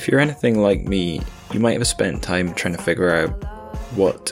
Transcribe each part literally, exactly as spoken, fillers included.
If you're anything like me, you might have spent time trying to figure out what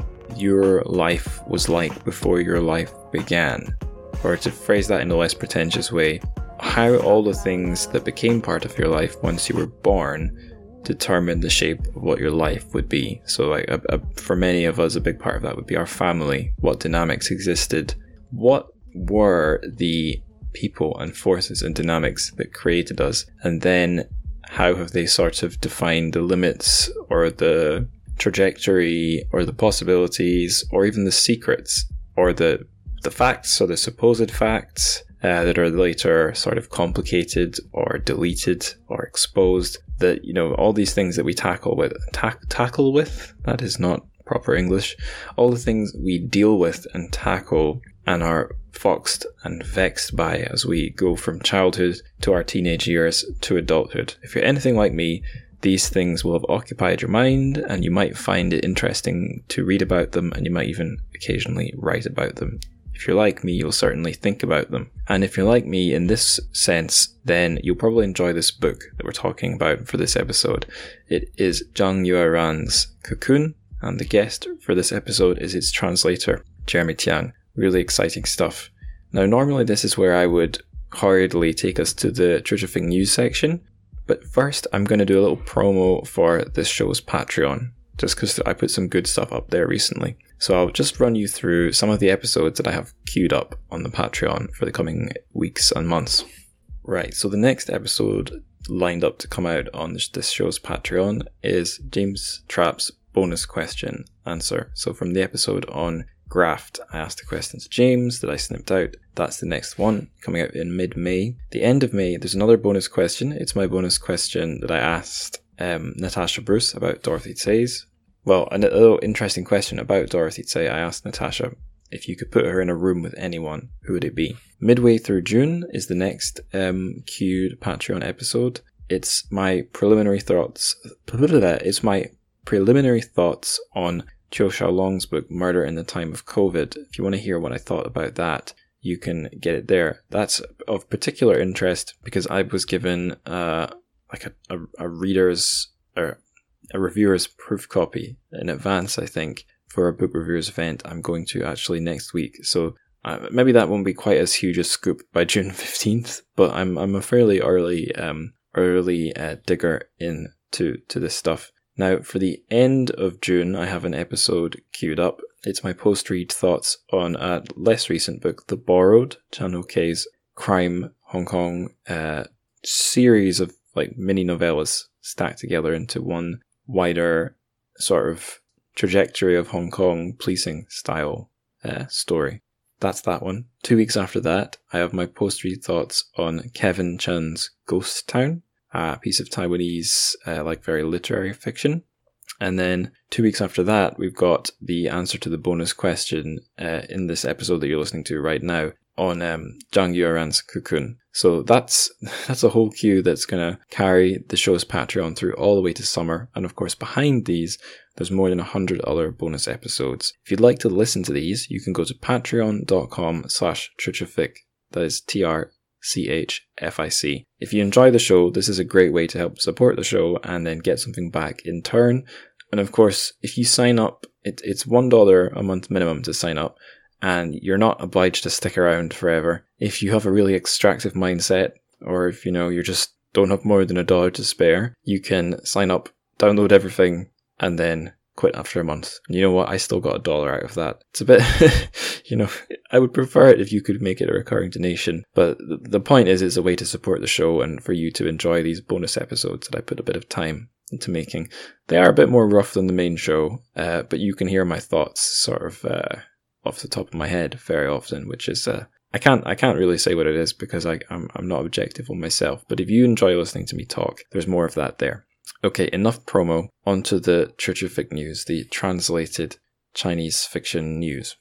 your life was like before your life began. Or to phrase that in a less pretentious way, how all the things that became part of your life once you were born determined the shape of what your life would be. So like a, a, for many of us, a big part of that would be our family, what dynamics existed, what were the people and forces and dynamics that created us, and then how have they sort of defined the limits or the trajectory or the possibilities or even the secrets or the the facts or the supposed facts uh, that are later sort of complicated or deleted or exposed. That, you know, all these things that we tackle with, ta- tackle with, that is not proper English, all the things we deal with and tackle and are foxed and vexed by as we go from childhood to our teenage years to adulthood. If you're anything like me, these things will have occupied your mind and you might find it interesting to read about them, and you might even occasionally write about them. If you're like me, you'll certainly think about them. And if you're like me in this sense, then you'll probably enjoy this book that we're talking about for this episode. It is Zhang Yueran's Cocoon, and the guest for this episode is its translator, Jeremy Tiang. Really exciting stuff. Now, normally this is where I would hurriedly take us to the Terrific News section, but first I'm going to do a little promo for this show's Patreon, just because I put some good stuff up there recently. So I'll just run you through some of the episodes that I have queued up on the Patreon for the coming weeks and months. Right, so the next episode lined up to come out on this, this show's Patreon is James Trapp's bonus question answer. So from the episode on Graft, I asked the question to James that I snipped out. That's the next one, coming out in mid-May. The end of May, there's another bonus question. It's my bonus question that I asked um, Natasha Bruce about Dorothy Say's. Well, a little interesting question about Dorothy Say. I asked Natasha if you could put her in a room with anyone, who would it be? Midway through June is the next um, queued Patreon episode. It's my preliminary thoughts. It's my preliminary thoughts on Qiu Xiaolong's book, Murder in the Time of COVID. If you want to hear what I thought about that, you can get it there. That's of particular interest because I was given uh, like a, a, a reader's or a reviewer's proof copy in advance, I think, for a book reviewers event I'm going to actually next week. So uh, maybe that won't be quite as huge a scoop by June fifteenth, but I'm I'm a fairly early um early uh, digger into to this stuff. Now, for the end of June, I have an episode queued up. It's my post-read thoughts on a less recent book, The Borrowed, Chan Ho-kei's crime Hong Kong uh, series of like mini novellas stacked together into one wider sort of trajectory of Hong Kong policing style uh, story. That's that one. Two weeks after that, I have my post-read thoughts on Kevin Chun's Ghost Town, a piece of Taiwanese, uh, like very literary fiction. And then two weeks after that, we've got the answer to the bonus question uh, in this episode that you're listening to right now on um, Zhang Yueran's Cocoon. So that's that's a whole queue that's going to carry the show's Patreon through all the way to summer. And of course, behind these, there's more than one hundred other bonus episodes. If you'd like to listen to these, you can go to patreon.com slash Trichific. That is T R C H F I C. If you enjoy the show, this is a great way to help support the show and then get something back in turn. And of course, if you sign up, it, it's one dollar a month minimum to sign up, and you're not obliged to stick around forever. If you have a really extractive mindset, or if, you know, you just don't have more than a dollar to spare, you can sign up, download everything, and then quit after a month. And you know what? I still got a dollar out of that. It's a bit, you know, I would prefer it if you could make it a recurring donation. But the point is, it's a way to support the show and for you to enjoy these bonus episodes that I put a bit of time into making. They are a bit more rough than the main show, uh, but you can hear my thoughts sort of uh, off the top of my head very often, which is uh, I can't I can't really say what it is because I, I'm I'm not objective on myself. But if you enjoy listening to me talk, there's more of that there. Okay, enough promo. Onto the Terrific News, the translated Chinese fiction news.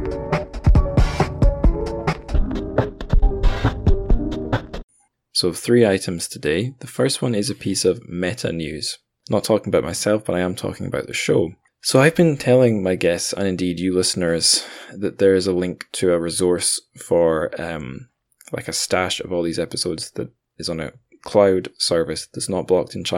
So three items today. The first one is a piece of meta news. Not talking about myself, but I am talking about the show. So I've been telling my guests, and indeed you listeners, that there is a link to a resource for um, like a stash of all these episodes that is on a cloud service that's not blocked in China.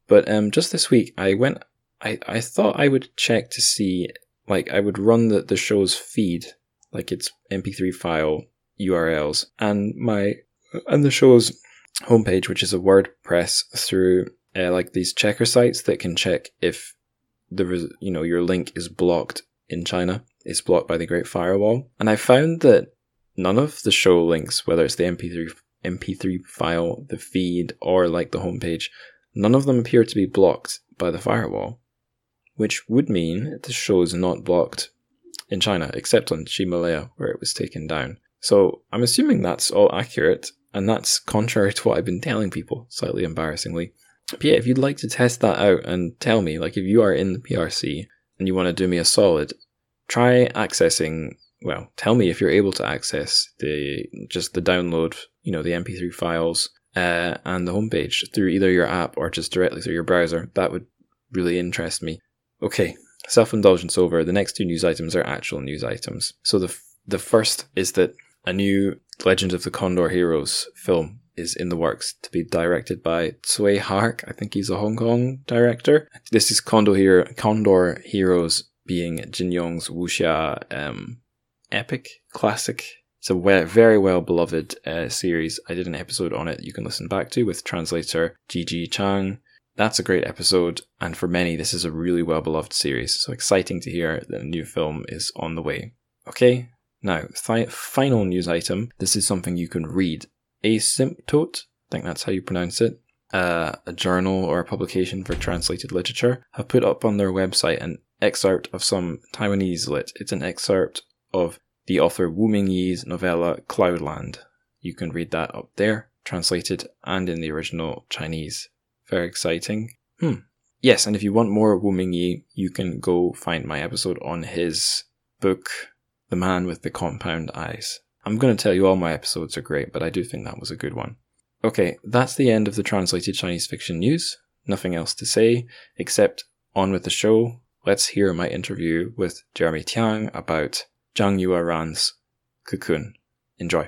But um, just this week, I went. I, I thought I would check to see, like, I would run the, the show's feed, like its M P three file U R Ls, and my and the show's homepage, which is a WordPress through uh, like these checker sites that can check if the you know your link is blocked in China. It's blocked by the Great Firewall, and I found that none of the show links, whether it's the M P three M P three file, the feed, or like the homepage, none of them appear to be blocked by the firewall, which would mean the show is not blocked in China, except on Himalaya, where it was taken down. So I'm assuming that's all accurate, and that's contrary to what I've been telling people, slightly embarrassingly. But yeah, if you'd like to test that out and tell me, like if you are in the P R C and you want to do me a solid, try accessing, well, tell me if you're able to access the just the download, you know, the M P three files uh, and the homepage through either your app or just directly through your browser. That would really interest me. Okay, self-indulgence over. The next two news items are actual news items. So the f- the first is that a new Legend of the Condor Heroes film is in the works to be directed by Tsui Hark. I think he's a Hong Kong director. This is Condor, Hero- Condor Heroes being Jin Yong's wuxia um, epic classic. It's a we- very well beloved uh, series. I did an episode on it you can listen back to with translator Gigi Chang. That's a great episode, and for many this is a really well beloved series, so exciting to hear that a new film is on the way. Okay, now th- final news item. This is something you can read. Asymptote, I think that's how you pronounce it, uh, a journal or a publication for translated literature, have put up on their website an excerpt of some Taiwanese lit. It's an excerpt of the author Wu Mingyi's novella Cloudland. You can read that up there, translated and in the original Chinese. Very exciting. Hmm. Yes, and if you want more Wu Mingyi, you can go find my episode on his book, The Man with the Compound Eyes. I'm going to tell you all my episodes are great, but I do think that was a good one. Okay, that's the end of the translated Chinese fiction news. Nothing else to say, except on with the show. Let's hear my interview with Jeremy Tiang about Zhang Yueran's Cocoon. Enjoy.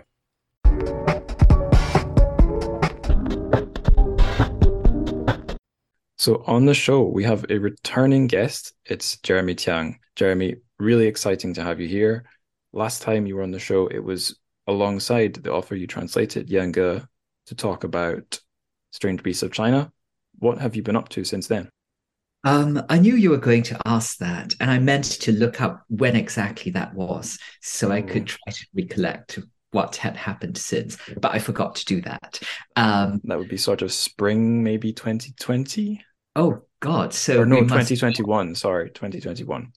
So on the show, we have a returning guest. It's Jeremy Tiang. Jeremy, really exciting to have you here. Last time you were on the show, it was alongside the author you translated, Yan Ge, to talk about Strange Beasts of China. What have you been up to since then? Um, I knew you were going to ask that, and I meant to look up when exactly that was, so I could try to recollect what had happened since, but I forgot to do that. Um, that would be sort of spring, maybe twenty twenty? Oh, God. So or no, we must... twenty twenty-one. Sorry, twenty twenty-one.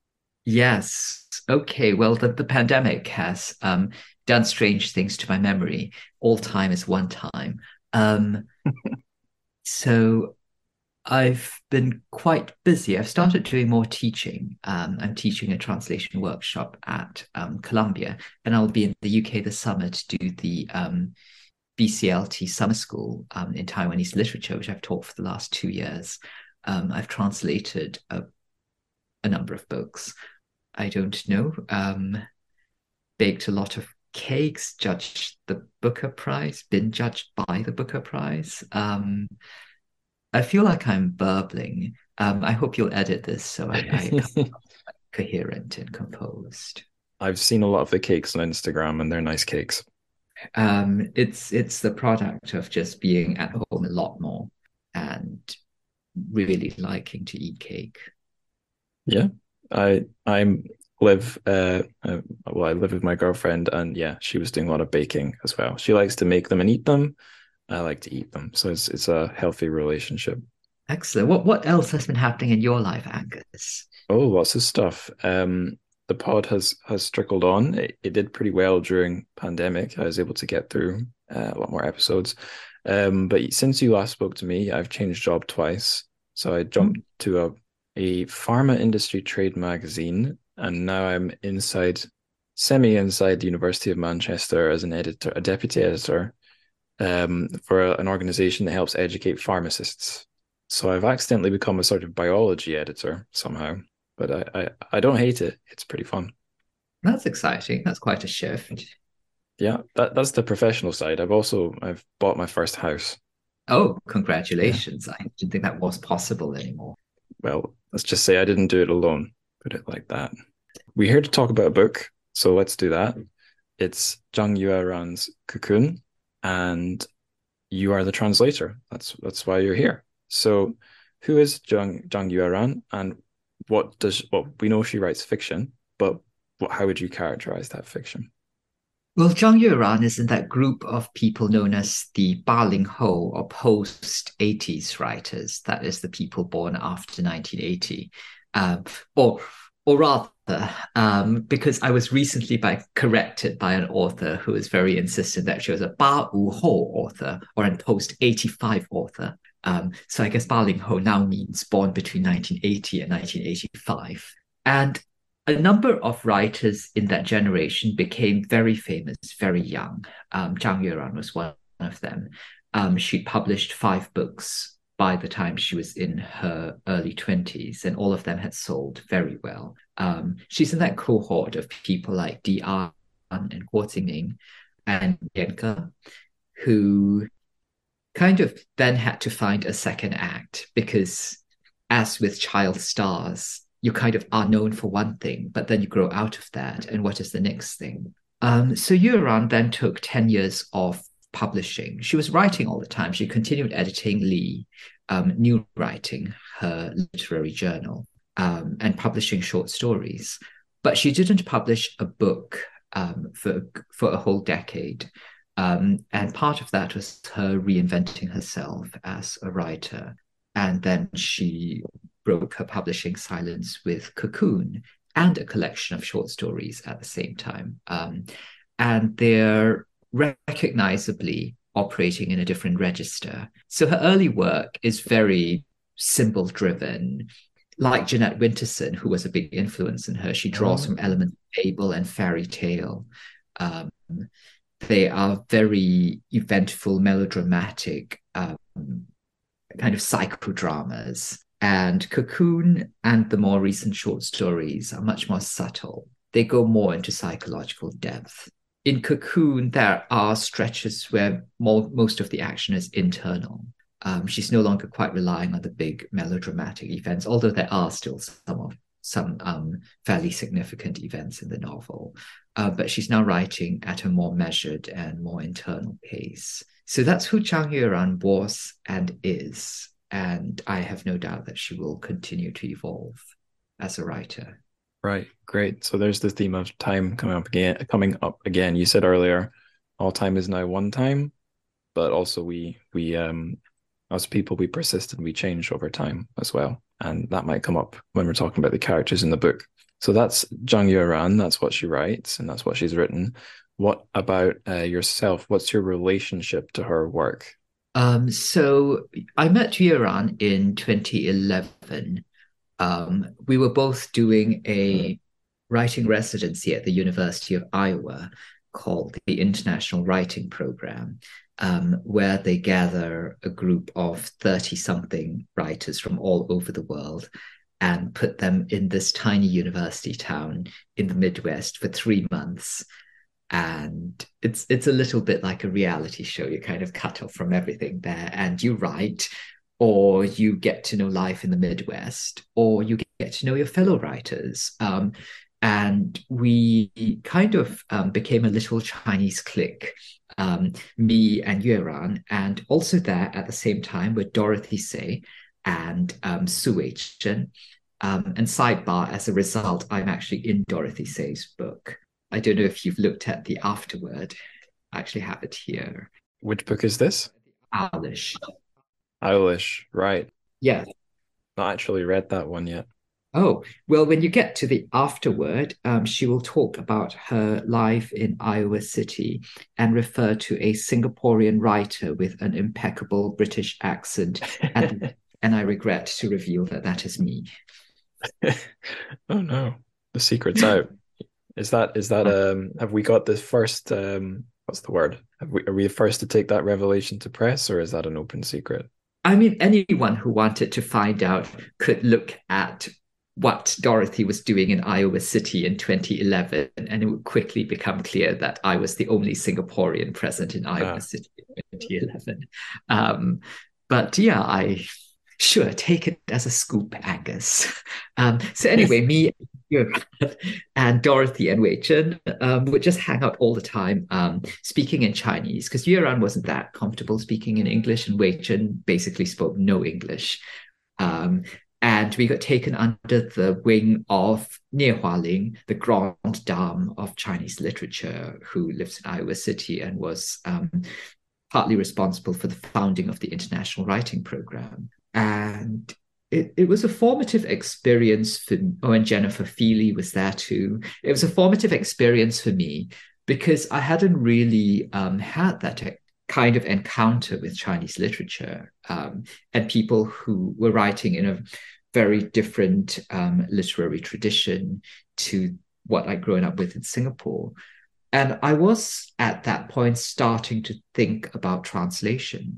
Yes. Okay. Well, the, the pandemic has um, done strange things to my memory. All time is one time. Um, so I've been quite busy. I've started doing more teaching. Um, I'm teaching a translation workshop at um, Columbia, and I'll be in the U K this summer to do the um, B C L T summer school um, in Taiwanese literature, which I've taught for the last two years. Um, I've translated a, a number of books. I don't know, um, baked a lot of cakes, judged the Booker Prize, been judged by the Booker Prize. Um, I feel like I'm burbling. Um, I hope you'll edit this so I, I come coherent and composed. I've seen a lot of the cakes on Instagram, and they're nice cakes. Um, it's it's the product of just being at home a lot more and really liking to eat cake. Yeah, I I'm live uh, uh well I live with my girlfriend, and yeah, she was doing a lot of baking as well. She likes to make them and eat them. I like to eat them, so it's it's a healthy relationship. Excellent. What what else has been happening in your life, Angus? Oh, lots of stuff. Um, the pod has has trickled on. It, it did pretty well during pandemic. I was able to get through uh, a lot more episodes. Um, but since you last spoke to me, I've changed job twice. So I jumped mm. to a a pharma industry trade magazine, and now I'm inside, semi inside the University of Manchester as an editor, a deputy editor, um, for an organization that helps educate pharmacists. So I've accidentally become a sort of biology editor somehow, but I, I, I don't hate it. It's pretty fun. That's exciting. That's quite a shift. Yeah, that, that's the professional side. I've also, I've bought my first house. Oh, Yeah. congratulations. I didn't think that was possible anymore. Well, let's just say I didn't do it alone. Put it like that. We're here to talk about a book, so let's do that. It's Zhang Yueran's Cocoon, and you are the translator. That's that's why you're here. So, who is Zhang Zhang Yueran, and what does well we know she writes fiction, but what how would you characterize that fiction? Well, Zhang Yuran is in that group of people known as the Ba Ling Ho or post eighties writers. That is the people born after nineteen eighty. Um, or, or rather, um, because I was recently by, corrected by an author who was very insistent that she was a Ba Wu Ho author or a post eighty-five author. Um, so I guess Ba Ling Ho now means born between nineteen eighty and nineteen eighty-five. And a number of writers in that generation became very famous very young. Um, Zhang Yuran was one of them. Um, she published five books by the time she was in her early twenties, and all of them had sold very well. Um, she's in that cohort of people like Di An and Guo Jingming and Yan Ge, who kind of then had to find a second act because, as with child stars, you kind of are known for one thing, but then you grow out of that. And what is the next thing? Um, so Yuran then took ten years of publishing. She was writing all the time. She continued editing Li, um, new writing, her literary journal, um, and publishing short stories. But she didn't publish a book um, for, for a whole decade. Um, and part of that was her reinventing herself as a writer. And then she broke her publishing silence with Cocoon and a collection of short stories at the same time. Um, and they're recognizably operating in a different register. So her early work is very symbol driven. Like Jeanette Winterson, who was a big influence in her, she draws from elements of fable and fairy tale. Um, they are very eventful, melodramatic, um, kind of psychodramas. And Cocoon and the more recent short stories are much more subtle. They go more into psychological depth. In Cocoon, there are stretches where more, most of the action is internal. Um, she's no longer quite relying on the big melodramatic events, although there are still some of some um, fairly significant events in the novel. Uh, but she's now writing at a more measured and more internal pace. So that's who Zhang Yuran was and is. And I have no doubt that she will continue to evolve as a writer. Right, great. So there's the theme of time coming up again. Coming up again. You said earlier, all time is now one time, but also we we um as people we persist and we change over time as well, and that might come up when we're talking about the characters in the book. So that's Zhang Yuran. That's what she writes, and that's what she's written. What about uh, yourself? What's your relationship to her work? Um, so I met Yuran in twenty eleven. Um, we were both doing a writing residency at the University of Iowa called the International Writing Program, um, where they gather a group of thirty something writers from all over the world and put them in this tiny university town in the Midwest for three months. And it's it's a little bit like a reality show. You're kind of cut off from everything there, and you write, or you get to know life in the Midwest, or you get to know your fellow writers. Um, and we kind of um, became a little Chinese clique, um, me and Yuran, and also there at the same time with Dorothy Say and um, Su Weichen. Um, and sidebar, as a result, I'm actually in Dorothy Say's book. I don't know if you've looked at the afterword. I actually have it here. Which book is this? Owlish. Owlish, right. Yeah. Not actually read that one yet. Oh, well, when you get to the afterword, um, she will talk about her life in Iowa City and refer to a Singaporean writer with an impeccable British accent. And, and I regret to reveal that that is me. Oh no, the secret's out. Is that is that um have we got the first um what's the word? Have we, are we the first to take that revelation to press, or is that an open secret? I mean, anyone who wanted to find out could look at what Dorothy was doing in Iowa City in twenty eleven, and it would quickly become clear that I was the only Singaporean present in Iowa Ah, City in twenty eleven. Um, but yeah, I sure take it as a scoop, Angus. Um, so anyway, me and Dorothy and Wei Chen um, would just hang out all the time, um, speaking in Chinese because Yuan wasn't that comfortable speaking in English, and Wei Chen basically spoke no English. Um, and we got taken under the wing of Nie Hualing, the grande dame of Chinese literature, who lives in Iowa City and was um, partly responsible for the founding of the International Writing Program. And it, it was a formative experience for, oh, and Jennifer Feely was there too. It was a formative experience for me because I hadn't really um, had that kind of encounter with Chinese literature um, and people who were writing in a very different um, literary tradition to what I'd grown up with in Singapore. And I was at that point starting to think about translation.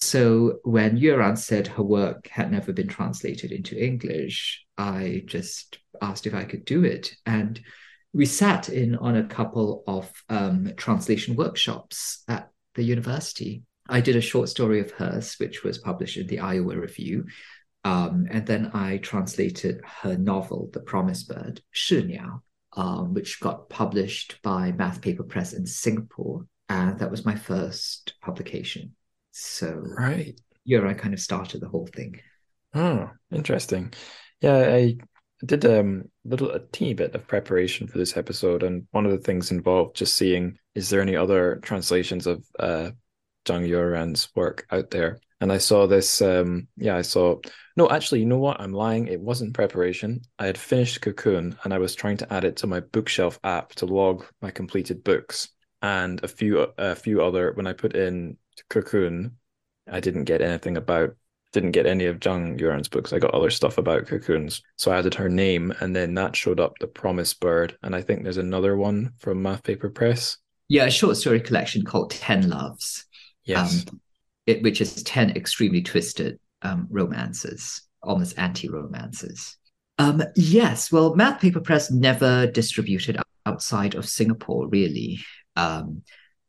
So when Yuran said her work had never been translated into English, I just asked if I could do it. And we sat in on a couple of um, translation workshops at the university. I did a short story of hers, which was published in the Iowa Review. Um, and then I translated her novel, The Promise Bird, Shi Niao, um, which got published by Math Paper Press in Singapore. And that was my first publication. So Right. yeah, I kind of started the whole thing. Oh, interesting. Yeah, I did um, a little a teeny bit of preparation for this episode, and one of the things involved just seeing is there any other translations of uh, Zhang Yuran's work out there. And I saw this, um, yeah, I saw, no, actually, you know what? I'm lying. It wasn't preparation. I had finished Cocoon and I was trying to add it to my bookshelf app to log my completed books. And a few, a few other, when I put in Cocoon, I didn't get anything about, didn't get any of Zhang Yuran's books. I got other stuff about Cocoons. So I added her name and then that showed up, The Promise Bird. And I think there's another one from Math Paper Press. Yeah, a short story collection called Ten Loves. Yes. Um, it, which is ten extremely twisted um, romances, almost anti-romances. Um, yes, well, Math Paper Press never distributed outside of Singapore, really. Um,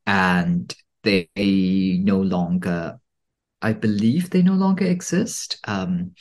and they no longer, I believe they no longer exist. Um,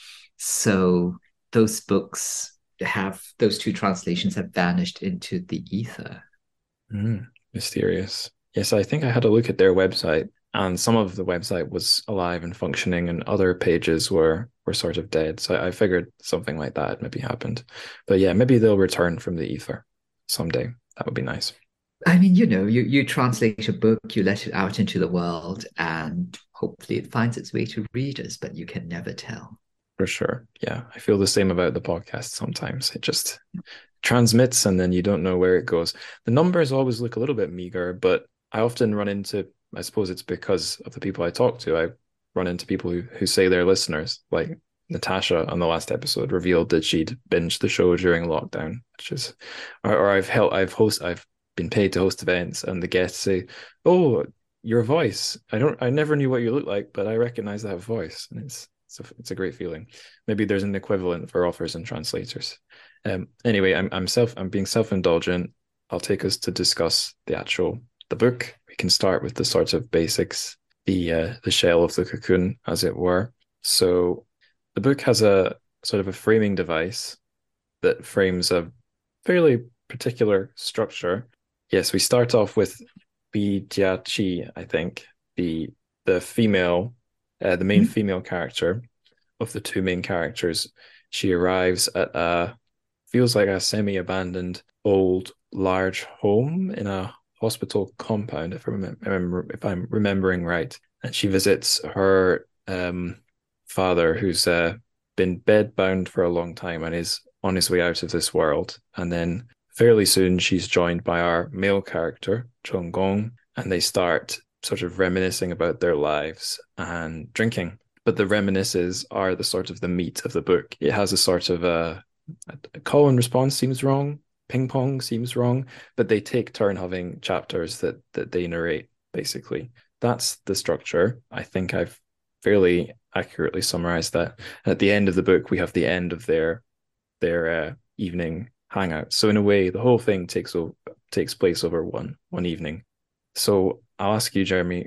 so those books have, those two translations have vanished into the ether. Mm, mysterious. Yes, I think I had a look at their website. And some of the website was alive and functioning, and other pages were were sort of dead. So I figured something like that maybe happened. But yeah, maybe they'll return from the ether someday. That would be nice. I mean, you know, you, you translate a book, you let it out into the world, and hopefully it finds its way to readers, but you can never tell. For sure. Yeah, I feel the same about the podcast sometimes. It just transmits and then you don't know where it goes. The numbers always look a little bit meager, but I often run into, I suppose it's because of the people I talk to. I run into people who, who say they're listeners, like Natasha on the last episode revealed that she'd binged the show during lockdown, which is, or, or I've helped, I've host, I've been paid to host events, and the guests say, "Oh, your voice! I don't, I never knew what you look like, but I recognize that voice," and it's it's a, it's a great feeling. Maybe there's an equivalent for authors and translators. Um, anyway, I'm I'm self, I'm being self-indulgent. I'll take us to discuss the actual the book. We can start with the sort of basics, the uh, the shell of the cocoon, as it were. So the book has a sort of a framing device that frames a fairly particular structure. Yes, we start off with Bi Jia Qi, I think, the the female, uh, the main mm-hmm. female character of the two main characters. She arrives at a, feels like a semi-abandoned old large home in a hospital compound, if I remember, if I'm remembering right. And she visits her um, father, who's uh, been bedbound for a long time and is on his way out of this world. And then fairly soon, she's joined by our male character, Chong Gong, and they start sort of reminiscing about their lives and drinking. But the reminiscences are the sort of the meat of the book. It has a sort of a, a call and response seems wrong, ping pong seems wrong, but they take turn having chapters that that they narrate, basically. That's the structure. I think I've fairly accurately summarized that. And at the end of the book, we have the end of their their uh, evening hangout. So in a way, the whole thing takes takes place over one one evening. So I'll ask you, Jeremy,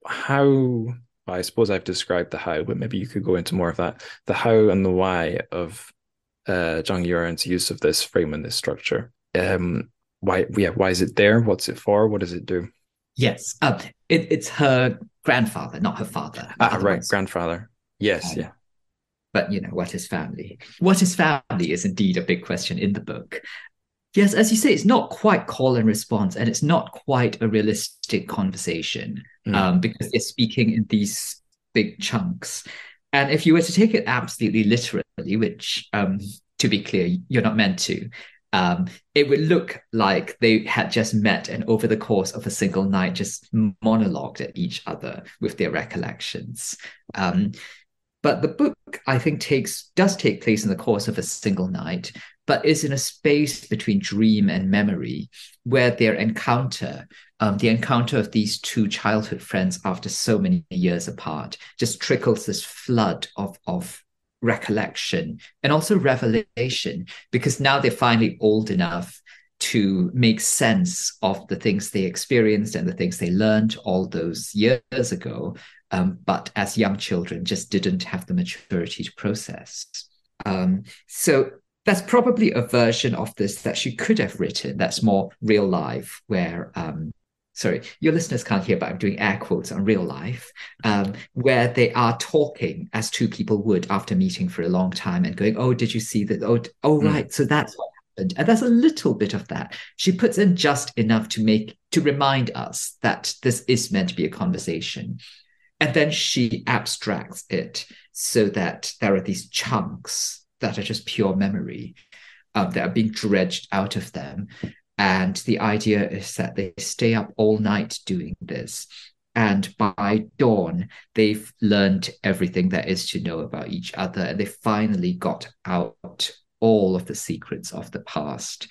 how, I suppose I've described the how, but maybe you could go into more of that. The how and the why of uh, Zhang Yuan's use of this frame and this structure. Um, why, yeah, why is it there? What's it for? What does it do? Yes, um, it, it's her grandfather, not her father. Ah, right, Otherwise, grandfather. Yes, um, yeah. but you know, what is family? What is family is indeed a big question in the book. Yes, as you say, it's not quite call and response, and it's not quite a realistic conversation Mm. um, because they're speaking in these big chunks. And if you were to take it absolutely literally, which, um, to be clear, you're not meant to, um, it would look like they had just met and over the course of a single night just monologued at each other with their recollections. Um, but the book, I think, takes does take place in the course of a single night, but is in a space between dream and memory, where their encounter, um, the encounter of these two childhood friends after so many years apart, just trickles this flood of of recollection and also revelation, because now they're finally old enough to make sense of the things they experienced and the things they learned all those years ago, um, but as young children just didn't have the maturity to process. Um, so that's probably a version of this that she could have written that's more real life, where um, sorry, your listeners can't hear, but I'm doing air quotes on real life, um, where they are talking as two people would after meeting for a long time and going, oh, did you see that? Oh, oh, Mm. right. So that's what happened. And there's a little bit of that. She puts in just enough to make, to remind us that this is meant to be a conversation. And then she abstracts it so that there are these chunks that are just pure memory um, that are being dredged out of them. And the idea is that they stay up all night doing this. And by dawn, they've learned everything there is to know about each other. And they finally got out all of the secrets of the past.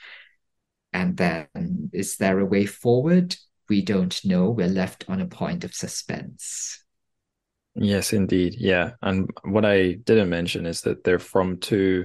And then, is there a way forward? We don't know. We're left on a point of suspense. Yes, indeed. Yeah. And what I didn't mention is that they're from two,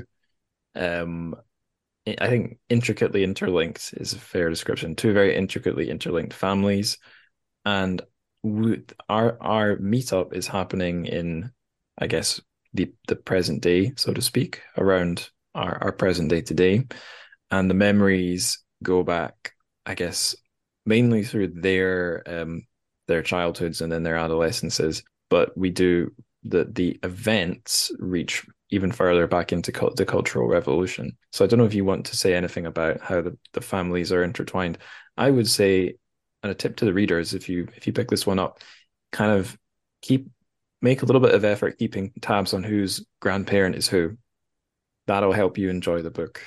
um, I think intricately interlinked is a fair description. Two very intricately interlinked families, and we, our our meetup is happening in, I guess, the the present day, so to speak, around our our present day today, and the memories go back, I guess, mainly through their um their childhoods and then their adolescences. But we do the the events reach even further back into cult, the Cultural Revolution. So I don't know if you want to say anything about how the, the families are intertwined. I would say, and a tip to the readers, if you if you pick this one up, kind of keep make a little bit of effort keeping tabs on whose grandparent is who. That'll help you enjoy the book.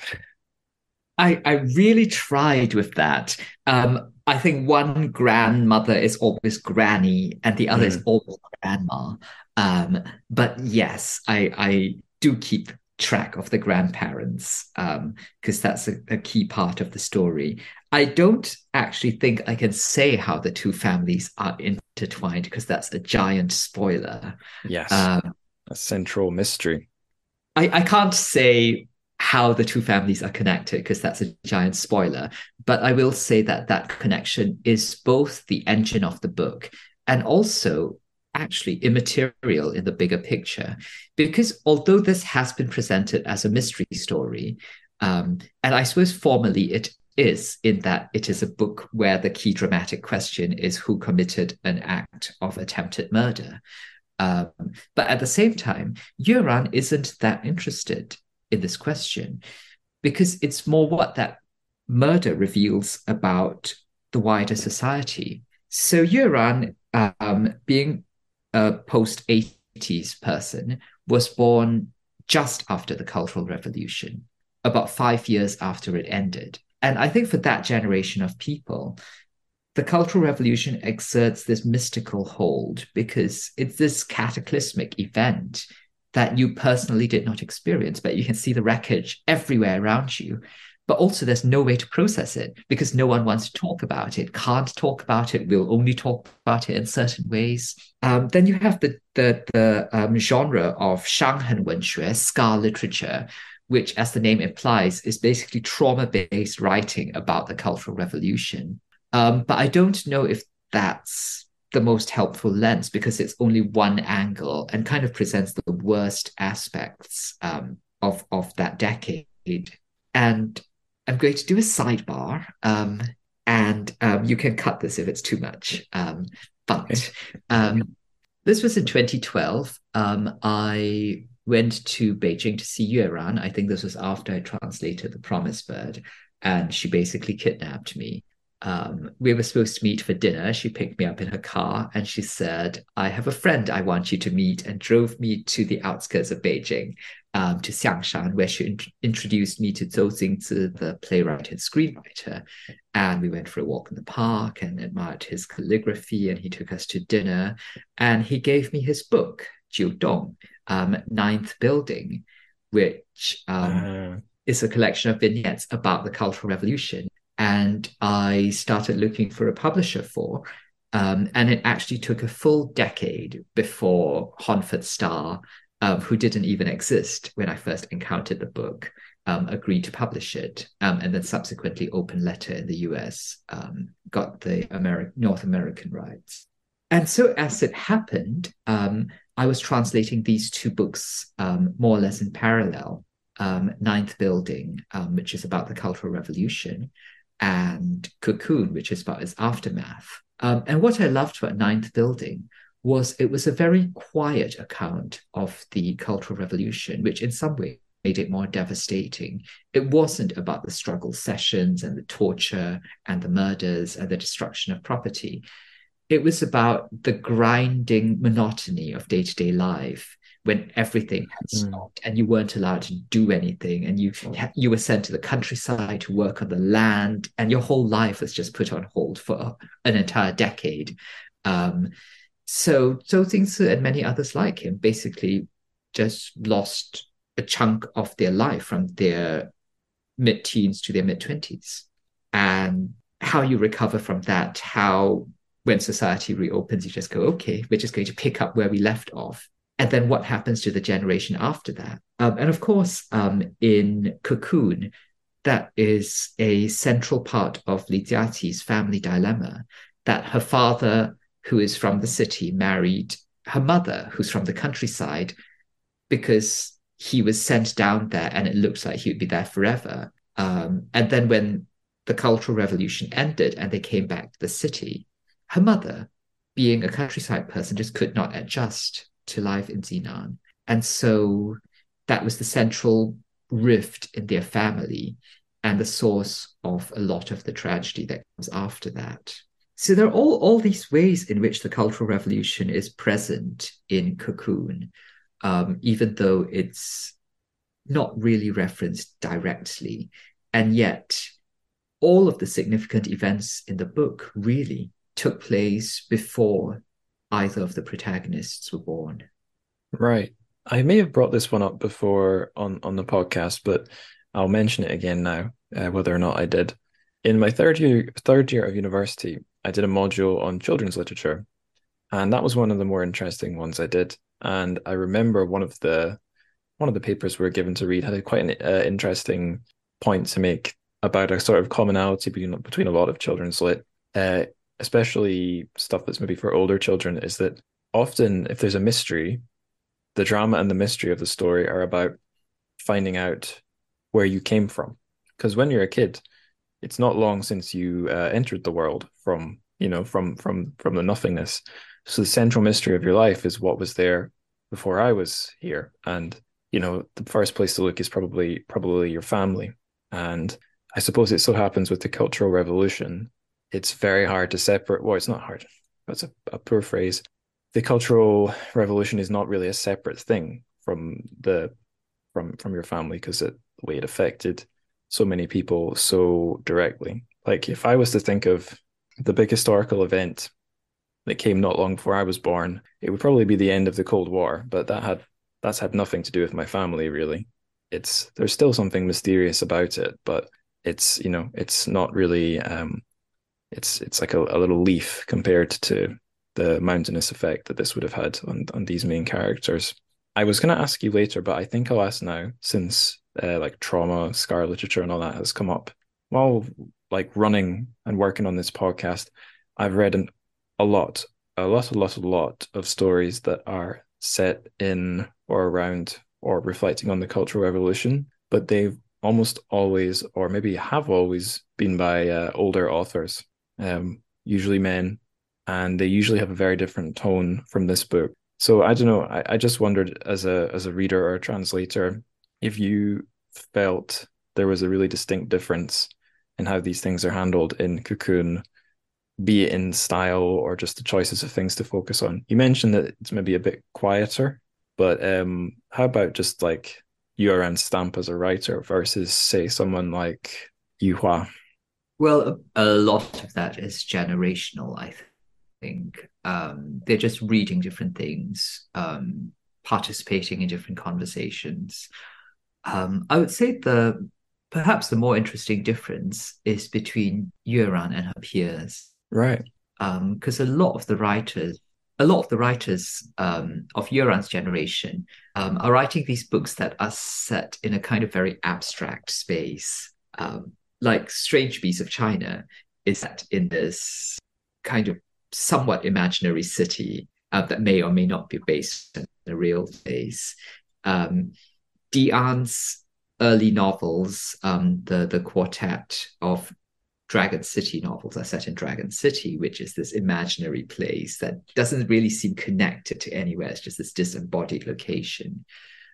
I, I really tried with that. Um, I think one grandmother is always granny and the other is Mm. always grandma. Um, but yes, I, I do keep track of the grandparents um, because that's a, a key part of the story. I don't actually think I can say how the two families are intertwined because that's a giant spoiler. Yes, Um, a central mystery. I, I can't say how the two families are connected because that's a giant spoiler. But I will say that that connection is both the engine of the book and also actually immaterial in the bigger picture. Because although this has been presented as a mystery story, um, and I suppose formally it is, in that it is a book where the key dramatic question is who committed an act of attempted murder. Um, but at the same time, Yuran isn't that interested in this question because it's more what that murder reveals about the wider society. So Yuran, um, being a post eighties person, was born just after the Cultural Revolution, about five years after it ended. And I think for that generation of people, the Cultural Revolution exerts this mystical hold because it's this cataclysmic event that you personally did not experience, but you can see the wreckage everywhere around you. But also, there's no way to process it because no one wants to talk about it, can't talk about it, will only talk about it in certain ways. Um, then you have the the, the um, genre of Shanghen Wenxue, scar literature, which, as the name implies, is basically trauma-based writing about the Cultural Revolution. Um, but I don't know if that's the most helpful lens because it's only one angle and kind of presents the worst aspects um, of of that decade. And I'm going to do a sidebar, um, and um, you can cut this if it's too much. Um, Okay. but um, this was in twenty twelve. Um, I went to Beijing to see Yuan. I think this was after I translated The Promised Bird, and she basically kidnapped me. Um, we were supposed to meet for dinner. She picked me up in her car and she said, I have a friend I want you to meet, and drove me to the outskirts of Beijing, um, to Xiangshan, where she in- introduced me to Zhou Xingzi, the playwright and screenwriter. And we went for a walk in the park and admired his calligraphy, and he took us to dinner. And he gave me his book, Jiu Dong, um, Ninth Building, which um, Uh, is a collection of vignettes about the Cultural Revolution. And I started looking for a publisher for. Um, and it actually took a full decade before Honford Starr, um, who didn't even exist when I first encountered the book, um, agreed to publish it. Um, and then subsequently, Open Letter in the U S um, got the Ameri- North American rights. And so, as it happened, um, I was translating these two books um, more or less in parallel. Um, Ninth Building, um, which is about the Cultural Revolution, and Cocoon, which is about its aftermath. Um, and what I loved about Ninth Building was it was a very quiet account of the Cultural Revolution, which in some way made it more devastating. It wasn't about the struggle sessions and the torture and the murders and the destruction of property. It was about the grinding monotony of day-to-day life when everything had stopped and you weren't allowed to do anything, and you you were sent to the countryside to work on the land, and your whole life was just put on hold for an entire decade. Um, so Zhou Xingzi and many others like him basically just lost a chunk of their life from their mid-teens to their mid-twenties. And how you recover from that, how when society reopens, you just go, okay, we're just going to pick up where we left off. And then what happens to the generation after that? Um, and of course, um, in Cocoon, that is a central part of Li Jiaqi's family dilemma, that her father, who is from the city, married her mother, who's from the countryside, because he was sent down there and it looks like he would be there forever. Um, and then when the Cultural Revolution ended and they came back to the city, her mother, being a countryside person, just could not adjust to life in Zinan. And so that was the central rift in their family and the source of a lot of the tragedy that comes after that. So there are all, all these ways in which the Cultural Revolution is present in Cocoon, um, even though it's not really referenced directly. And yet all of the significant events in the book really took place before either of the protagonists were born. right. I may have brought this one up before on, on the podcast, but I'll mention it again now, uh, whether or not I did. In my third year, third year of university, I did a module on children's literature, and that was one of the more interesting ones I did. And I remember one of the one of the papers we were given to read had a quite an uh, interesting point to make about a sort of commonality between between a lot of children's lit, uh, especially stuff that's maybe for older children, is that often if there's a mystery, the drama and the mystery of the story are about finding out where you came from. Because when you're a kid, it's not long since you uh, entered the world from, you know, from from from the nothingness. So the central mystery of your life is what was there before I was here. And, you know, the first place to look is probably probably your family. And I suppose it so happens with the Cultural Revolution, it's very hard to separate. Well, it's not hard. That's a, a poor phrase. The Cultural Revolution is not really a separate thing from the from from your family, because it the way it affected so many people so directly. Like if I was to think of the big historical event that came not long before I was born, it would probably be the end of the Cold War, but that had that's had nothing to do with my family, really. It's there's still something mysterious about it, but it's, you know, it's not really um it's it's like a, a little leaf compared to the mountainous effect that this would have had on, on these main characters. I was going to ask you later, but I think I'll ask now, since uh, like trauma, scar literature and all that has come up. While like running and working on this podcast, I've read an, a lot a lot, a lot, a lot of stories that are set in or around or reflecting on the Cultural Revolution, but they've almost always, or maybe have always, been by uh, older authors, um, usually men, and they usually have a very different tone from this book. So I don't know. I, I just wondered, as a as a reader or a translator, if you felt there was a really distinct difference in how these things are handled in Cocoon, be it in style or just the choices of things to focus on. You mentioned that it's maybe a bit quieter, but um, how about just like Yuran's stamp as a writer versus, say, someone like Yu Hua? Well, a, a lot of that is generational, I think. Um, they're just reading different things, um, participating in different conversations. Um, I would say the perhaps the more interesting difference is between Yuran and her peers, Right. because um, a lot of the writers, a lot of the writers um, of Yuran's generation um, are writing these books that are set in a kind of very abstract space. Um, like Strange Beasts of China is set in this kind of somewhat imaginary city uh, that may or may not be based in a real place. Um, Dian's early novels, um, the the quartet of Dragon City novels are set in Dragon City, which is this imaginary place that doesn't really seem connected to anywhere. It's just this disembodied location.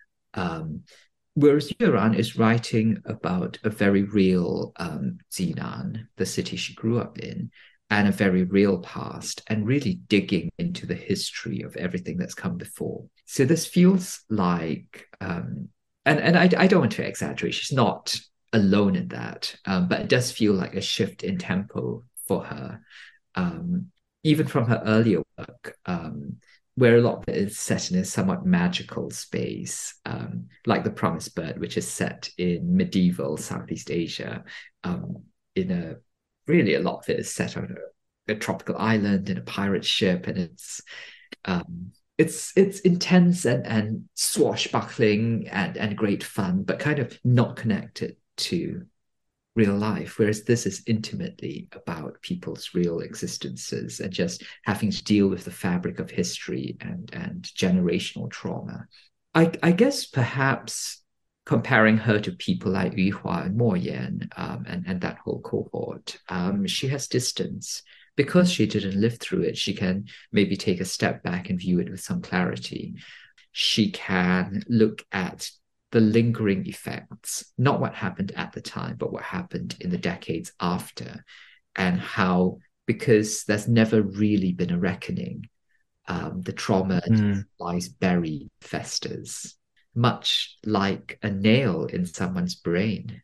Um, whereas Yuran is writing about a very real um, Zinan, the city she grew up in, and a very real past, and really digging into the history of everything that's come before. So this feels like, um, and and I, I don't want to exaggerate. She's not alone in that, um, but it does feel like a shift in tempo for her, um, even from her earlier work, um, where a lot of it is set in a somewhat magical space, um, like The Promised Bird, which is set in medieval Southeast Asia, um, in a really a lot of it is set on a, a tropical island in a pirate ship, and it's um, it's it's intense and and swashbuckling and and great fun, but kind of not connected to real life. Whereas this is intimately about people's real existences and just having to deal with the fabric of history and and generational trauma. I I guess perhaps comparing her to people like Yu Hua and Mo Yan, um, and, and that whole cohort, um, she has distance. Because she didn't live through it, she can maybe take a step back and view it with some clarity. She can look at the lingering effects, not what happened at the time, but what happened in the decades after, and how, because there's never really been a reckoning, um, the trauma Mm. lies buried, festers, much like a nail in someone's brain.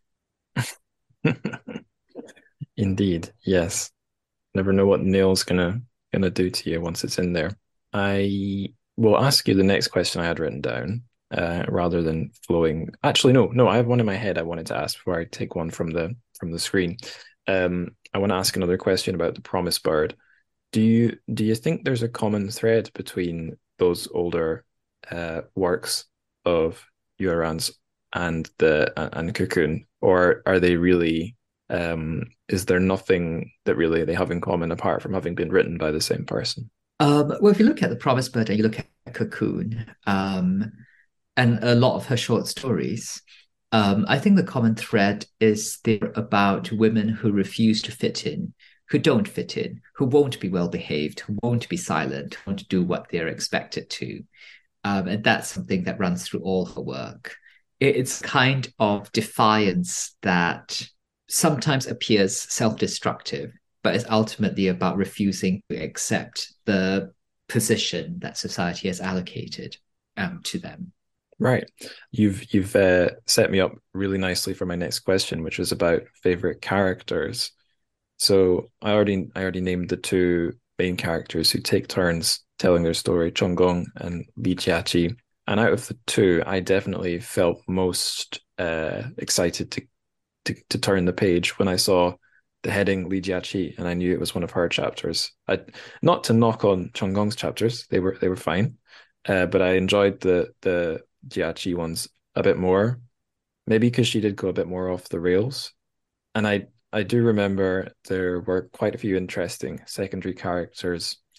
Indeed, yes. Never know what nail's gonna gonna do to you once it's in there. I will ask you the next question I had written down, uh, rather than flowing. Actually, no, no, I have one in my head I wanted to ask before I take one from the from the screen. Um, I want to ask another question about The Promised Bird. Do you do you think there's a common thread between those older uh, works of Yuran's and the and Cocoon, or are they really um, is there nothing that really they have in common apart from having been written by the same person? Um, well, if you look at The Promised Bird and you look at Cocoon, um, and a lot of her short stories, um, I think the common thread is they're about women who refuse to fit in, who don't fit in, who won't be well behaved, who won't be silent, who won't do what they're expected to. Um, and that's something that runs through all her work. It, it's kind of defiance that sometimes appears self-destructive, but is ultimately about refusing to accept the position that society has allocated um, to them. Right. You've you've uh, set me up really nicely for my next question, which was about favorite characters. So I already I already named the two main characters who take turns telling their story, Chonggong and Li Jiaqi. And out of the two, I definitely felt most uh, excited to, to to turn the page when I saw the heading Li Jiaqi, and I knew it was one of her chapters. I not to knock on Chonggong's chapters; they were they were fine, uh, but I enjoyed the the Jiaqi ones a bit more, maybe because she did go a bit more off the rails. And I I do remember there were quite a few interesting secondary characters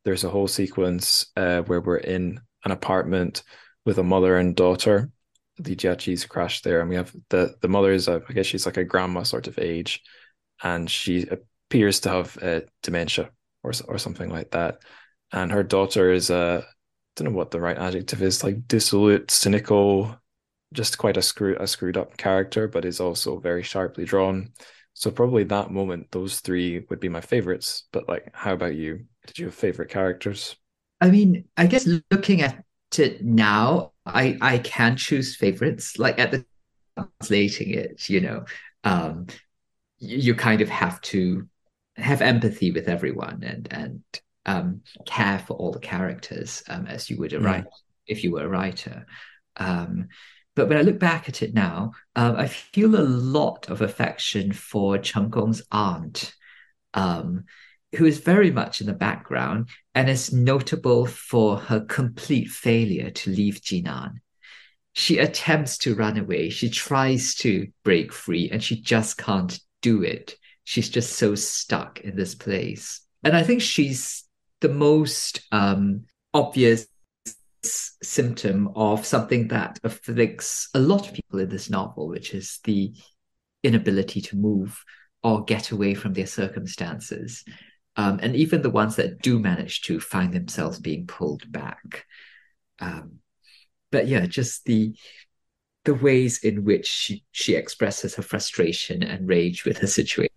there's a whole sequence uh, where we're in an apartment with a mother and daughter. The Jiaqis crash there, and we have the the mother is a, I guess she's like a grandma sort of age, and she appears to have uh, dementia or or something like that. And her daughter is a, I don't know what the right adjective is, like dissolute, cynical, just quite a screw a screwed up character, but is also very sharply drawn. So probably that moment, those three would be my favorites. But like, how about you? Did you have favorite characters? I mean, I guess looking at it now, I I can choose favorites. Like at the translating it, you know, um, you, you kind of have to have empathy with everyone and and um, care for all the characters um, as you would a Mm. writer if you were a writer. Um, but when I look back at it now, um, I feel a lot of affection for Chen Gong's aunt, um, who is very much in the background and is notable for her complete failure to leave Jinan. She attempts to run away, she tries to break free, and she just can't do it. She's just so stuck in this place. And I think she's the most um, obvious symptom of something that afflicts a lot of people in this novel, which is the inability to move or get away from their circumstances. Um, and even the ones that do manage to find themselves being pulled back. Um, but yeah, just the the ways in which she, she expresses her frustration and rage with her situation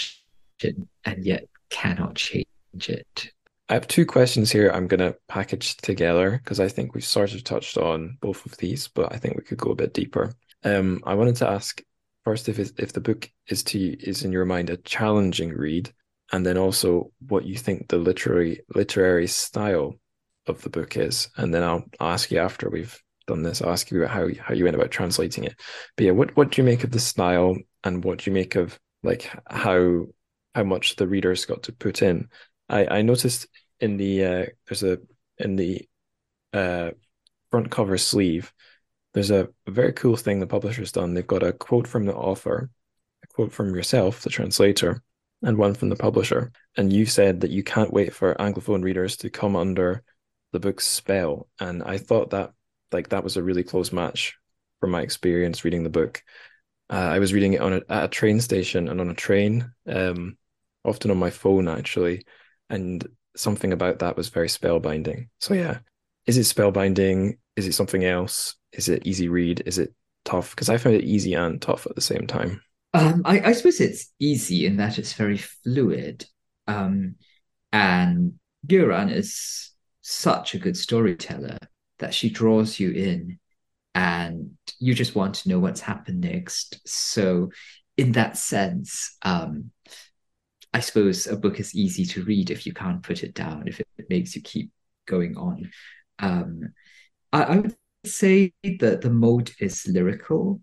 and yet cannot change it. I have two questions here I'm going to package together because I think we've sort of touched on both of these, but I think we could go a bit deeper. Um, I wanted to ask first if it's, if the book is to is in your mind a challenging read, and then also what you think the literary literary style of the book is, and then I'll, I'll ask you after we've done this. I'll ask you about how how you went about translating it. But yeah, what what do you make of the style, and what do you make of like how how much the readers got to put in? I I noticed in the uh, there's a in the uh, front cover sleeve there's a, a very cool thing the publisher's done. They've got a quote from the author, a quote from yourself, the translator, and one from the publisher. And you said that you can't wait for Anglophone readers to come under the book's spell. And I thought that like that was a really close match from my experience reading the book. Uh, I was reading it on a, at a train station and on a train, um, often on my phone actually, and something about that was very spellbinding. So yeah, is it spellbinding? Is it something else? Is it easy read? Is it tough? Because I found it easy and tough at the same time. Um, I, I suppose it's easy in that it's very fluid. Um, and Yuran is such a good storyteller that she draws you in and you just want to know what's happened next. So, in that sense, um, I suppose a book is easy to read if you can't put it down, if it, it makes you keep going on. Um, I, I would say that the mode is lyrical.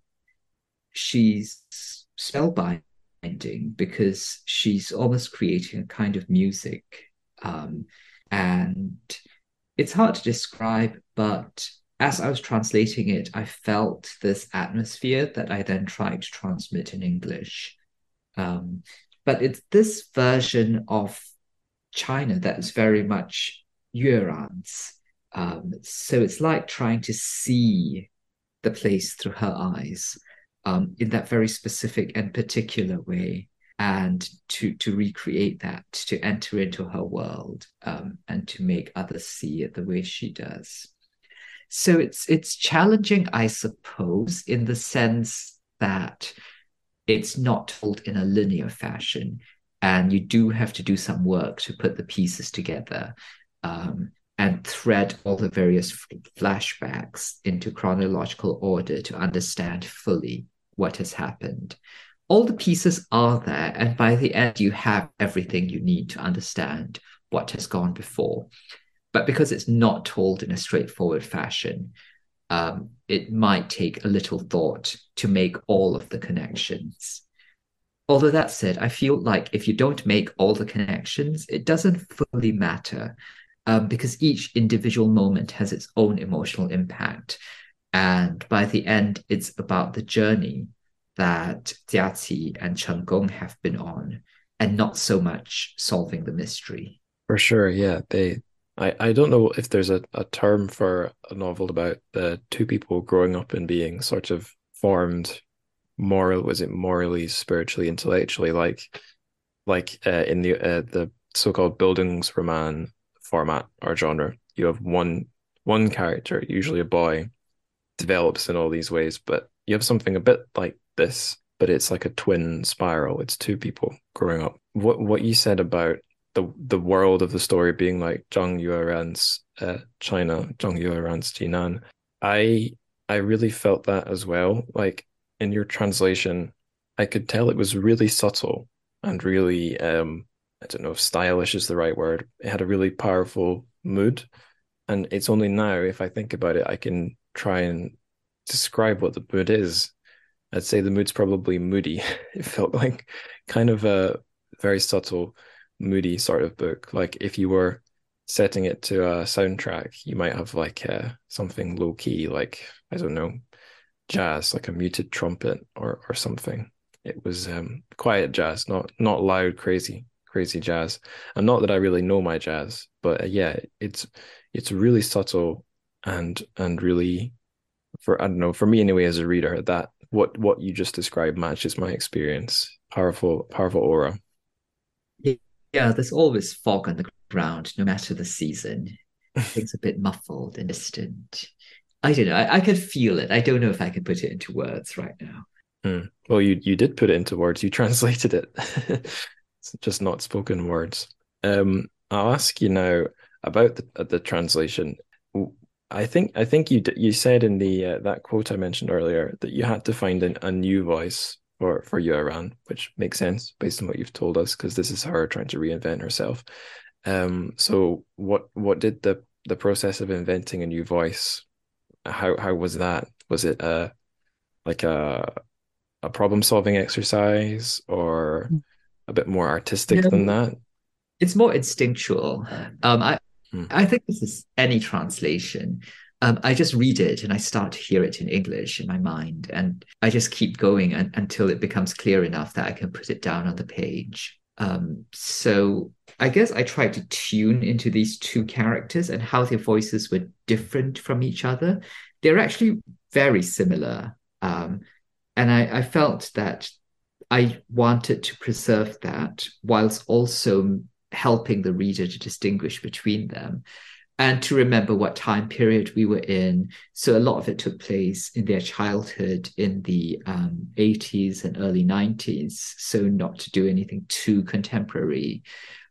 She's spellbinding because she's almost creating a kind of music. Um, and it's hard to describe, but as I was translating it, I felt this atmosphere that I then tried to transmit in English. Um, but it's this version of China that is very much Yuran's. Um, so it's like trying to see the place through her eyes um, in that very specific and particular way, and to to recreate that, to enter into her world, um, and to make others see it the way she does. So it's it's challenging, I suppose, in the sense that it's not told in a linear fashion, and you do have to do some work to put the pieces together. Um, and thread all the various flashbacks into chronological order to understand fully what has happened. All the pieces are there, and by the end, you have everything you need to understand what has gone before. But because it's not told in a straightforward fashion, um, it might take a little thought to make all of the connections. Although that said, I feel like if you don't make all the connections, it doesn't fully matter. Um, because each individual moment has its own emotional impact. And by the end, it's about the journey that Jiaqi and Chen Gong have been on, and not so much solving the mystery. For sure, yeah. They I, I don't know if there's a, a term for a novel about the two people growing up and being sort of formed moral, was it morally, spiritually, intellectually, like like uh, in the uh, the so-called Bildungsroman format or genre. You have one one character, usually a boy, develops in all these ways, but you have something a bit like this, but it's like a twin spiral. It's two people growing up. What what you said about the the world of the story being like Zhang Yueran's uh, China, Zhang Yueran's Jinan, I I really felt that as well. Like in your translation, I could tell it was really subtle and really um I don't know if stylish is the right word. It had a really powerful mood. And it's only now, if I think about it, I can try and describe what the mood is. I'd say the mood's probably moody. It felt like kind of a very subtle, moody sort of book. Like if you were setting it to a soundtrack, you might have like uh, something low key, like I don't know, jazz, like a muted trumpet or or something. It was um, quiet jazz, not not loud, crazy, crazy jazz. And not that I really know my jazz, but uh, yeah, it's it's really subtle and and really for I don't know, for me anyway as a reader, that what what you just described matches my experience. Powerful, powerful aura. Yeah, there's always fog on the ground, no matter the season. Things a bit muffled and distant. I don't know. I, I can feel it. I don't know if I can put it into words right now. Hmm. Well, you you did put it into words. You translated it. It's just not spoken words. Um, I'll ask you now about the the translation. I think I think you you said in the uh, that quote I mentioned earlier that you had to find an, a new voice for for Yuran, which makes sense based on what you've told us, because this is her trying to reinvent herself. Um, so what what did the the process of inventing a new voice? How how was that? Was it a like a a problem solving exercise or a bit more artistic than No, that? it's more instinctual. Um, I Hmm. I think this is any translation. Um, I just read it and I start to hear it in English in my mind, and I just keep going un until it becomes clear enough that I can put it down on the page. Um, so I guess I tried to tune into these two characters and how their voices were different from each other. They're actually very similar. Um, and I, I felt that I wanted to preserve that whilst also helping the reader to distinguish between them and to remember what time period we were in. So a lot of it took place in their childhood in the um, eighties and early nineties. So not to do anything too contemporary.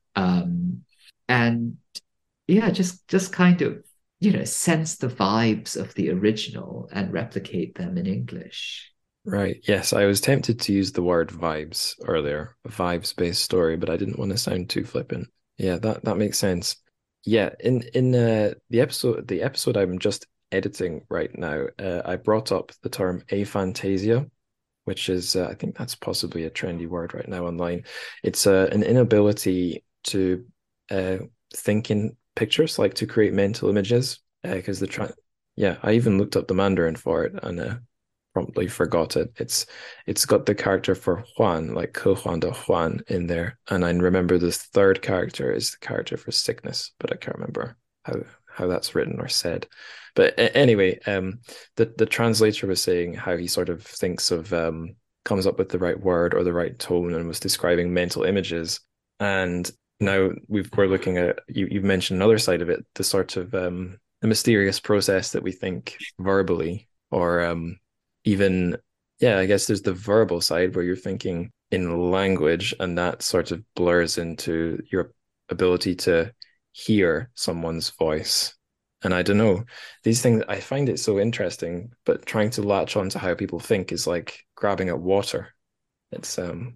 Um, and yeah, just just kind of, you know, sense the vibes of the original and replicate them in English. Right. Yes, I was tempted to use the word vibes earlier, a vibes-based story, but I didn't want to sound too flippant. Yeah, that that makes sense. Yeah, in in uh, the episode the episode I'm just editing right now, uh, I brought up the term aphantasia, which is uh, I think that's possibly a trendy word right now online. It's uh, an inability to uh, think in pictures, like to create mental images, because uh, the tra yeah, I even looked up the Mandarin for it and uh, promptly forgot it. It's it's got the character for Juan, like Ke Juan de Juan in there. And I remember the third character is the character for sickness, but I can't remember how how that's written or said. But anyway, um the the translator was saying how he sort of thinks of um comes up with the right word or the right tone and was describing mental images. And now we've we're looking at you you've mentioned another side of it, the sort of um the mysterious process that we think verbally or um even, yeah, I guess there's the verbal side where you're thinking in language and that sort of blurs into your ability to hear someone's voice. And I don't know, these things, I find it so interesting, but trying to latch on to how people think is like grabbing at water. It's um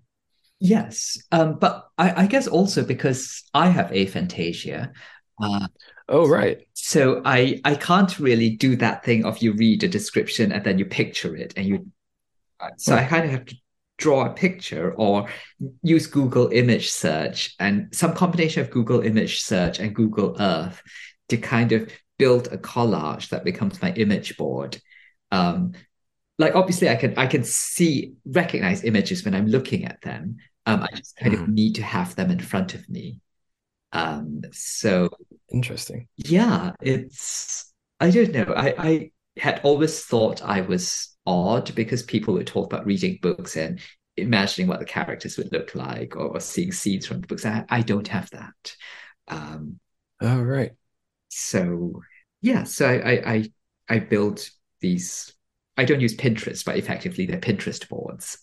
Yes, um, but I, I guess also because I have aphantasia, uh, oh right. so I I can't really do that thing of you read a description and then you picture it, and you. So Huh. I kind of have to draw a picture or use Google image search and some combination of Google image search and Google Earth to kind of build a collage that becomes my image board. Um, like obviously I can I can see recognize images when I'm looking at them. Um, I just kind of Mhm. need to have them in front of me. Um, so Interesting. yeah, it's I don't know. I, I had always thought I was odd because people would talk about reading books and imagining what the characters would look like or, or seeing scenes from the books. I, I don't have that. Um, Oh, right. so yeah, so I, I I I build these. I don't use Pinterest, but effectively they're Pinterest boards.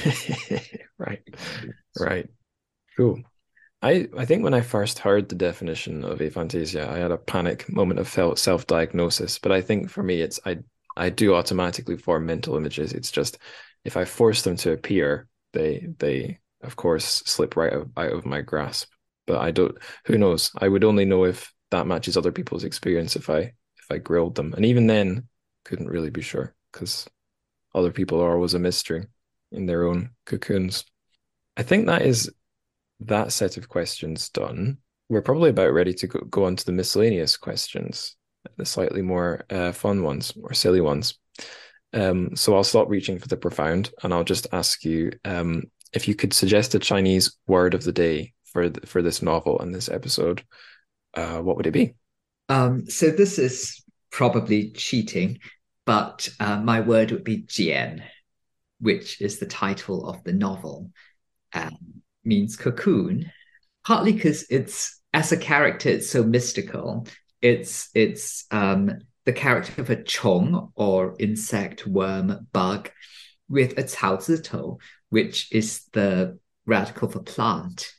Right. Right. Cool. I, I think when I first heard the definition of aphantasia, I had a panic moment of felt self-diagnosis. But I think for me, it's I I do automatically form mental images. It's just if I force them to appear, they they of course slip right out, out of my grasp. But I don't. Who knows? I would only know if that matches other people's experience if I if I grilled them, and even then, couldn't really be sure because other people are always a mystery in their own cocoons. I think that is that set of questions done. We're probably about ready to go, go on to the miscellaneous questions, the slightly more uh, fun ones or silly ones. Um, so I'll stop reaching for the profound and I'll just ask you um, if you could suggest a Chinese word of the day for th- for this novel and this episode, uh, what would it be? Um, so this is probably cheating, but uh, my word would be Jian, which is the title of the novel, and means cocoon. Partly because it's as a character, it's so mystical. It's it's um, the character of a chong or insect, worm, bug with a cao zi which is the radical for plant.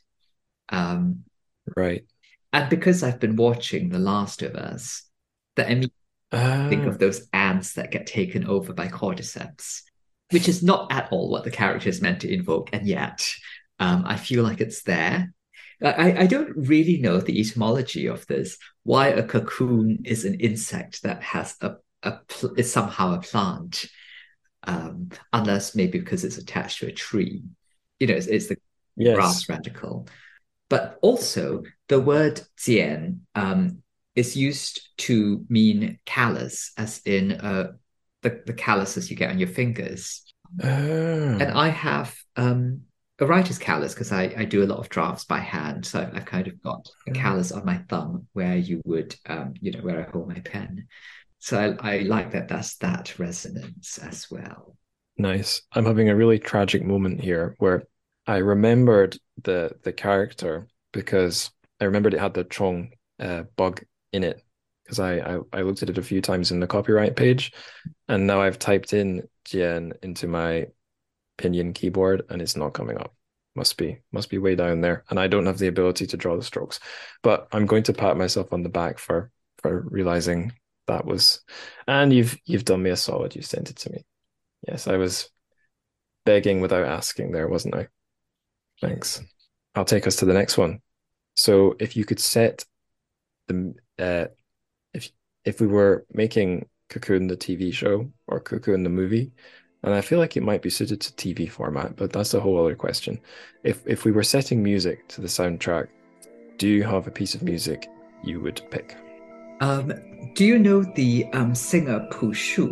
Um, Right. and because I've been watching The Last of Us, that I think Ah, of those ants that get taken over by cordyceps, which is not at all what the character is meant to invoke, and yet um, I feel like it's there. I, I don't really know the etymology of this, why a cocoon is an insect that has a, a is somehow a plant, um, unless maybe because it's attached to a tree. You know, it's, it's the yes. grass radical. But also, the word jian um, is used to mean callus, as in uh, the, the calluses you get on your fingers. And Ah, I have um, a writer's callus because I, I do a lot of drafts by hand. So I've, I've kind of got a callus on my thumb where you would, um, you know, where I hold my pen. So I, I like that that's that resonance as well. nice. I'm having a really tragic moment here where I remembered the the character because I remembered it had the Chong uh, bug in it because I, I I looked at it a few times in the copyright page, and now I've typed in Jian into my Pinyin keyboard and it's not coming up. Must be must be way down there, and I don't have the ability to draw the strokes. But I'm going to pat myself on the back for for realizing that was, and you've you've done me a solid. You sent it to me. Yes, I was begging without asking there, wasn't I? Thanks. I'll take us to the next one. So if you could set the uh if if we were making Cocoon the T V show or Cocoon the movie, and I feel like it might be suited to T V format, but that's a whole other question. If if we were setting music to the soundtrack, do you have a piece of music you would pick? Um, do you know the um, singer Pu Shu?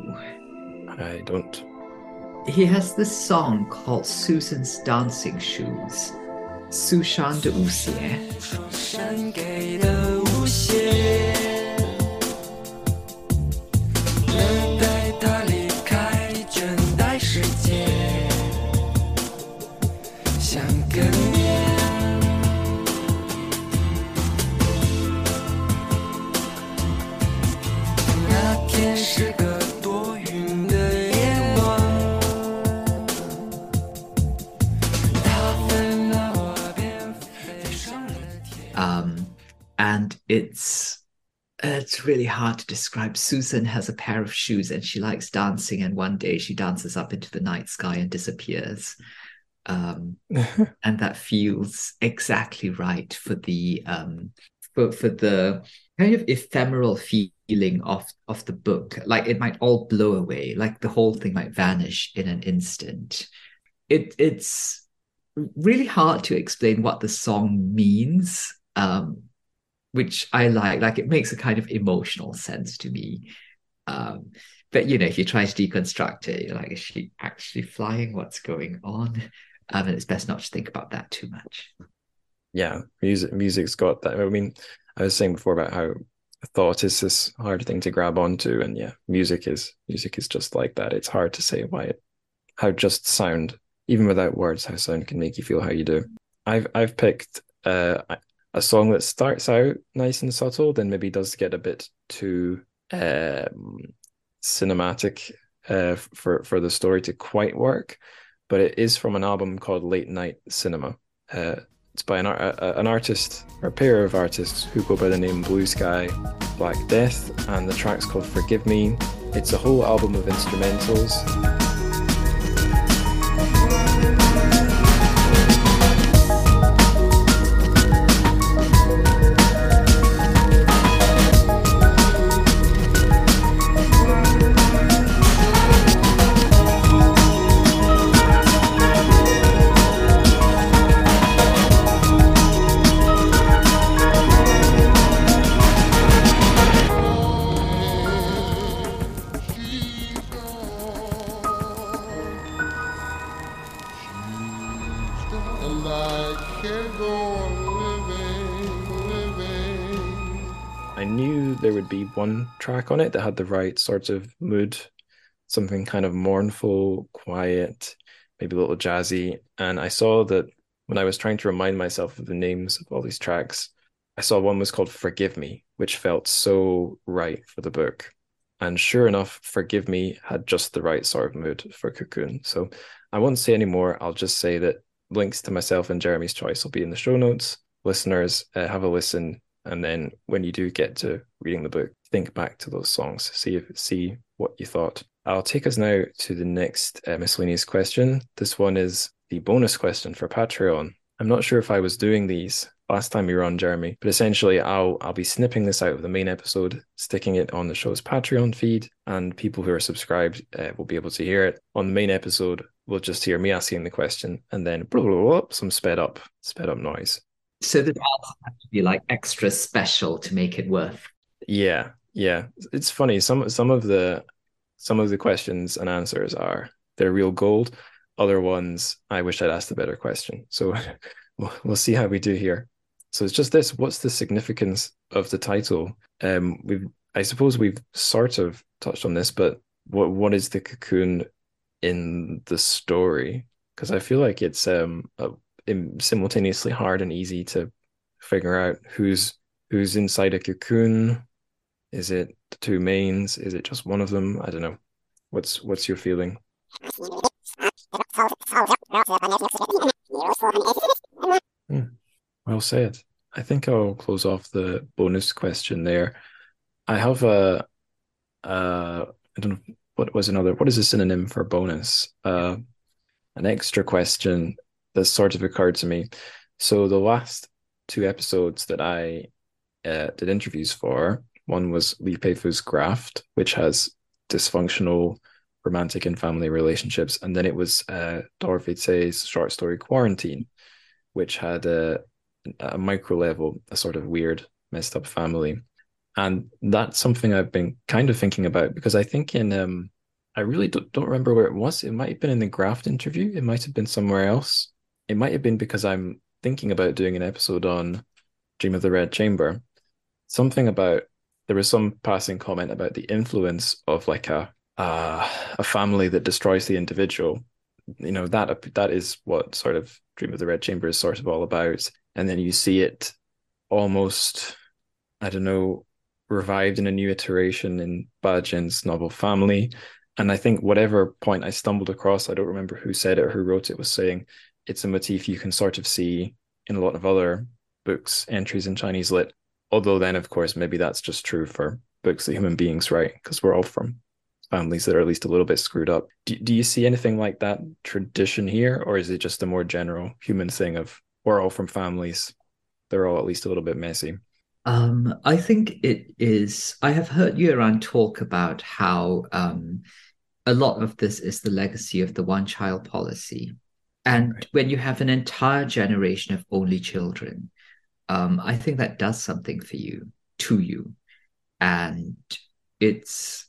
I don't. He has this song called Susan's Dancing Shoes. 苏珊的舞鞋。山给的舞鞋，等待他离开整待世界，像个念。那天是个多云的夜晚，他分了我便飞上了天。Um, and it's it's really hard to describe. Susan has a pair of shoes and she likes dancing, and one day she dances up into the night sky and disappears. Um, and that feels exactly right for the um, for, for the kind of ephemeral feeling of of the book. Like it might all blow away, like the whole thing might vanish in an instant. It it's really hard to explain what the song means. Um, which I like. Like it makes a kind of emotional sense to me. Um, but you know, if you try to deconstruct it, you're like, is she actually flying? What's going on? Um, and it's best not to think about that too much. Yeah, music music's got that. I mean, I was saying before about how thought is this hard thing to grab onto, and yeah, music is music is just like that. It's hard to say why it how just sound, even without words, how sound can make you feel how you do. I've I've picked uh, a song that starts out nice and subtle, then maybe does get a bit too um, cinematic uh, for for the story to quite work. But it is from an album called Late Night Cinema. Uh, it's by an, a, an artist, or a pair of artists who go by the name Blue Sky, Black Death, and the track's called Forgive Me. It's a whole album of instrumentals. I knew there would be one track on it that had the right sort of mood, something kind of mournful, quiet, maybe a little jazzy. And I saw that when I was trying to remind myself of the names of all these tracks, I saw one was called Forgive Me, which felt so right for the book. And sure enough, Forgive Me had just the right sort of mood for Cocoon. So I won't say any more. I'll just say that links to myself and Jeremy's choice will be in the show notes. Listeners, uh, have a listen, and then when you do get to reading the book, think back to those songs, see if see what you thought. I'll take us now to the next uh, miscellaneous question. This one is the bonus question for Patreon. I'm not sure if I was doing these last time you were on, Jeremy, but essentially I'll I'll be snipping this out of the main episode, sticking it on the show's Patreon feed, and people who are subscribed uh, will be able to hear it. On the main episode, we'll just hear me asking the question and then blah, blah, blah, some sped up, sped up noise. So the answer has to be like extra special to make it worth. Yeah, yeah. It's funny. Some some of the some of the questions and answers are they're real gold. Other ones, I wish I'd asked a better question. So we'll, we'll see how we do here. So it's just this. What's the significance of the title? Um, we've I suppose we've sort of touched on this, but what what is the cocoon in the story? Because I feel like it's um a, simultaneously hard and easy to figure out who's who's inside a cocoon. Is it the two mains? Is it just one of them? I don't know. What's what's your feeling? Hmm. Well said. I think I'll close off the bonus question there. I have a, uh, I don't know, what was another, what is a synonym for bonus? Uh, an extra question that sort of occurred to me. So the last two episodes that I uh, did interviews for, one was Lee Pei-Fu's Graft, which has dysfunctional romantic and family relationships, and then it was uh, Dorothy Tsay's short story Quarantine, which had a, a micro level, a sort of weird, messed up family. And that's something I've been kind of thinking about because I think in, um, I really don't, don't remember where it was. It might have been in the Graft interview. It might have been somewhere else. It might have been because I'm thinking about doing an episode on Dream of the Red Chamber. Something about, there was some passing comment about the influence of like a, uh, a family that destroys the individual. You know, that that is what sort of Dream of the Red Chamber is sort of all about. And then you see it almost, I don't know, revived in a new iteration in Bajin's novel Family. And I think whatever point I stumbled across, I don't remember who said it or who wrote it, was saying it's a motif you can sort of see in a lot of other books, entries in Chinese lit. Although then, of course, maybe that's just true for books that human beings write, because we're all from families that are at least a little bit screwed up. Do, do you see anything like that tradition here, or is it just a more general human thing of we're all from families, they're all at least a little bit messy? Um, I think it is. I have heard Yuan talk about how um, a lot of this is the legacy of the one-child policy. And Right. when you have an entire generation of only children, um, I think that does something for you, to you. And it's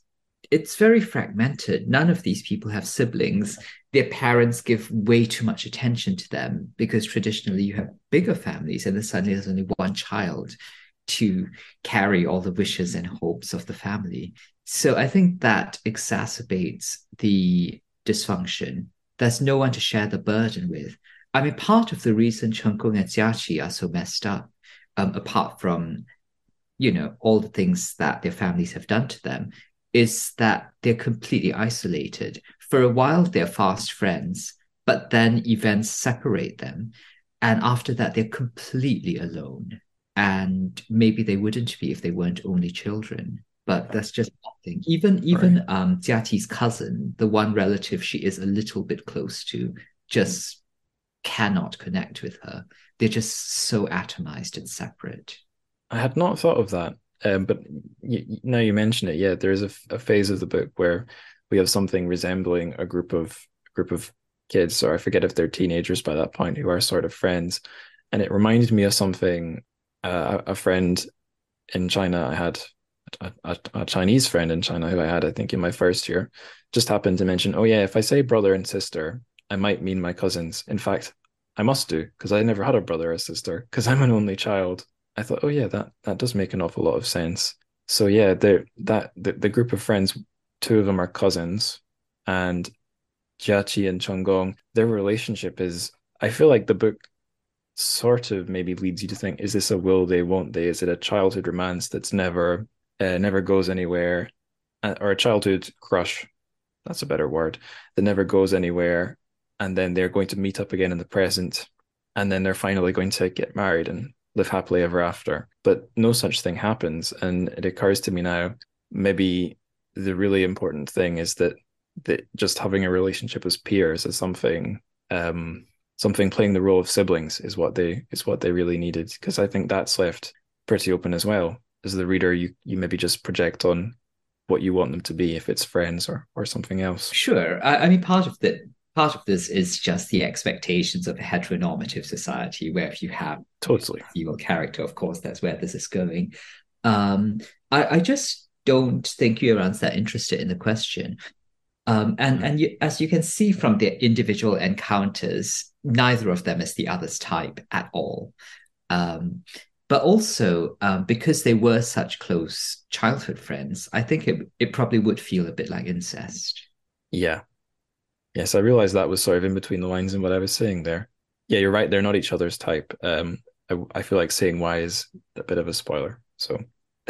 it's very fragmented. None of these people have siblings. Their parents give way too much attention to them because traditionally you have bigger families and then suddenly there's only one child to carry all the wishes and hopes of the family. So I think that exacerbates the dysfunction. There's no one to share the burden with. I mean, part of the reason Chen Gong and Jiaqi are so messed up, um, apart from, you know, all the things that their families have done to them, is that they're completely isolated. For a while, they're fast friends, but then events separate them. And after that, they're completely alone. And maybe they wouldn't be if they weren't only children. But that's just one thing. Even even Right. um, Jiati's cousin, the one relative she is a little bit close to, just cannot connect with her. They're just so atomized and separate. I had not thought of that, um, but y y- now you mention it, yeah, there is a, f- a phase of the book where we have something resembling a group of group of kids, or I forget if they're teenagers by that point, who are sort of friends, and it reminded me of something. Uh, a a friend in China I had, a, a, a Chinese friend in China who I had, I think, in my first year, just happened to mention, oh yeah, if I say brother and sister, I might mean my cousins. In fact, I must do because I never had a brother or sister because I'm an only child. I thought, oh yeah, that that does make an awful lot of sense. So yeah, the that the, the group of friends, two of them are cousins, and Jiaqi and Chonggong, their relationship is, I feel like the book sort of maybe leads you to think, is this a will they, won't they? Is it a childhood romance that's never uh, never goes anywhere, uh, or a childhood crush? That's a better word. That never goes anywhere, and then they're going to meet up again in the present, and then they're finally going to get married and live happily ever after. But no such thing happens, and it occurs to me now, maybe the really important thing is that that just having a relationship as peers is something um something playing the role of siblings is what they is what they really needed, because I think that's left pretty open as well. As the reader, you you maybe just project on what you want them to be, if it's friends or or something else. Sure. I, I mean, part of the part of this is just the expectations of a heteronormative society, where if you have Totally. a female character, of course, that's where this is going. Um, I, I just don't think Yuran's that interested in the question. Um, and Mm. and you, as you can see from their individual encounters, neither of them is the other's type at all. Um, but also um, because they were such close childhood friends, I think it it probably would feel a bit like incest. Yeah. Yes, I realized that was sort of in between the lines in what I was saying there. Yeah, you're right. They're not each other's type. Um, I, I feel like saying why is a bit of a spoiler. So,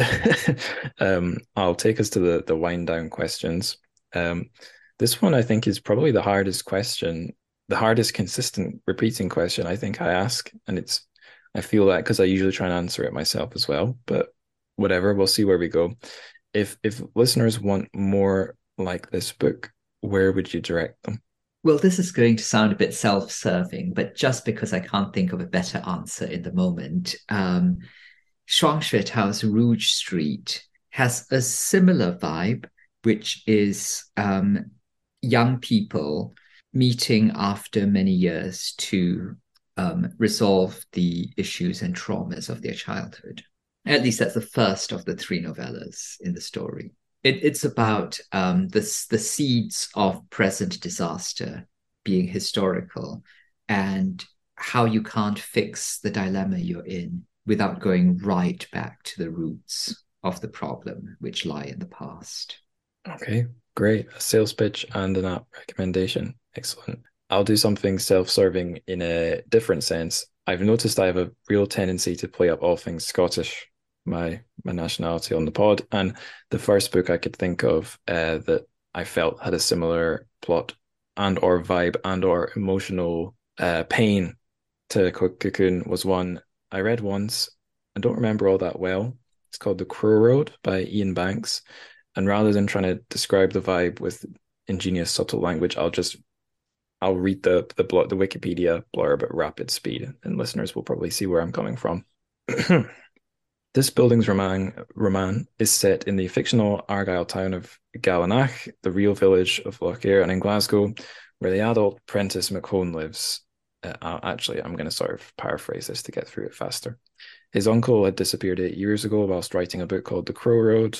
um, I'll take us to the the wind down questions. Um, this one I think is probably the hardest question, the hardest consistent repeating question I think I ask, and it's I feel that because I usually try and answer it myself as well. But whatever, we'll see where we go. If if listeners want more like this book, where would you direct them? Well, this is going to sound a bit self-serving, but just because I can't think of a better answer in the moment, um, Shuangxue Rouge Street has a similar vibe, which is um, young people meeting after many years to um, resolve the issues and traumas of their childhood. At least that's the first of the three novellas in the story. It, it's about um, the, the seeds of present disaster being historical and how you can't fix the dilemma you're in without going right back to the roots of the problem, which lie in the past. Okay, great. A sales pitch and an app recommendation. Excellent. I'll do something self-serving in a different sense. I've noticed I have a real tendency to play up all things Scottish, my my nationality, on the pod. And the first book I could think of uh, that I felt had a similar plot and or vibe and or emotional uh, pain to Cocoon was one I read once. I don't remember all that well. It's called The Crow Road by Ian Banks. And rather than trying to describe the vibe with ingenious, subtle language, I'll just I'll read the the the Wikipedia blurb at rapid speed, and listeners will probably see where I'm coming from. This building's roman, roman is set in the fictional Argyll town of Gallanach, the real village of Lochare, and in Glasgow, where the adult Prentice McHone lives. Uh, actually, I'm going to sort of paraphrase this to get through it faster. His uncle had disappeared eight years ago whilst writing a book called The Crow Road,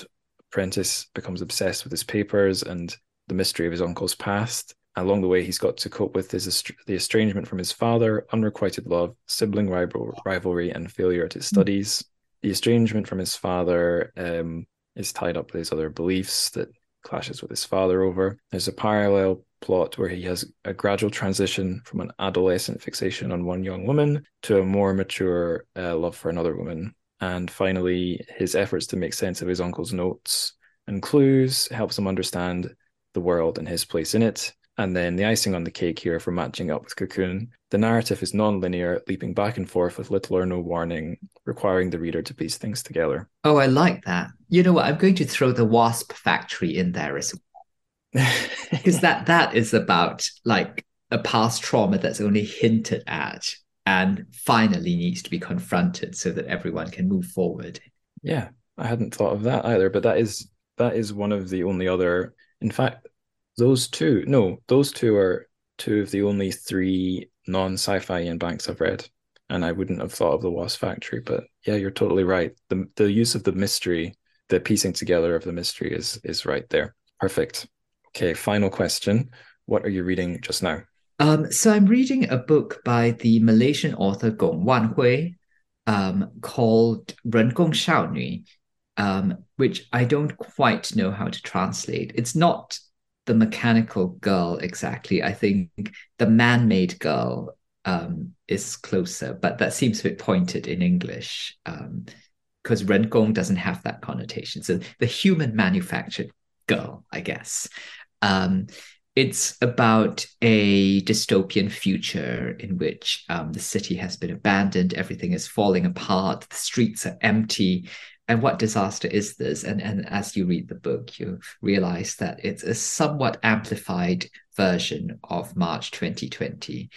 apprentice becomes obsessed with his papers and the mystery of his uncle's past. Along the way, he's got to cope with his the estrangement from his father, unrequited love, sibling rival, rivalry, and failure at his studies. The estrangement from his father um, is tied up with his other beliefs that clashes with his father over. There's a parallel plot where he has a gradual transition from an adolescent fixation on one young woman to a more mature uh, love for another woman. And finally, his efforts to make sense of his uncle's notes and clues helps him understand the world and his place in it. And then the icing on the cake here for matching up with Cocoon. The narrative is non-linear, leaping back and forth with little or no warning, requiring the reader to piece things together. Oh, I like that. You know what? I'm going to throw the Wasp Factory in there as well. Because that that is about like a past trauma that's only hinted at and finally needs to be confronted so that everyone can move forward. Yeah, I hadn't thought of that either, but that is that is one of the only other, in fact, those two, no, those two are two of the only three non-sci-fi Ian Banks I've read. And I wouldn't have thought of the Wasp Factory, but yeah, you're totally right. The the use of the mystery, the piecing together of the mystery is is right there. Perfect. Okay, final question. What are you reading just now? Um, so I'm reading a book by the Malaysian author Gong Wanhui um, called 人工少女, um, which I don't quite know how to translate. It's not the mechanical girl exactly. I think the man-made girl um, is closer, but that seems a bit pointed in English because um, 人工 doesn't have that connotation. So the human manufactured girl, I guess. Um, it's about a dystopian future in which um, the city has been abandoned, everything is falling apart, the streets are empty. And what disaster is this? And, and as you read the book, you realize that it's a somewhat amplified version of March twenty twenty.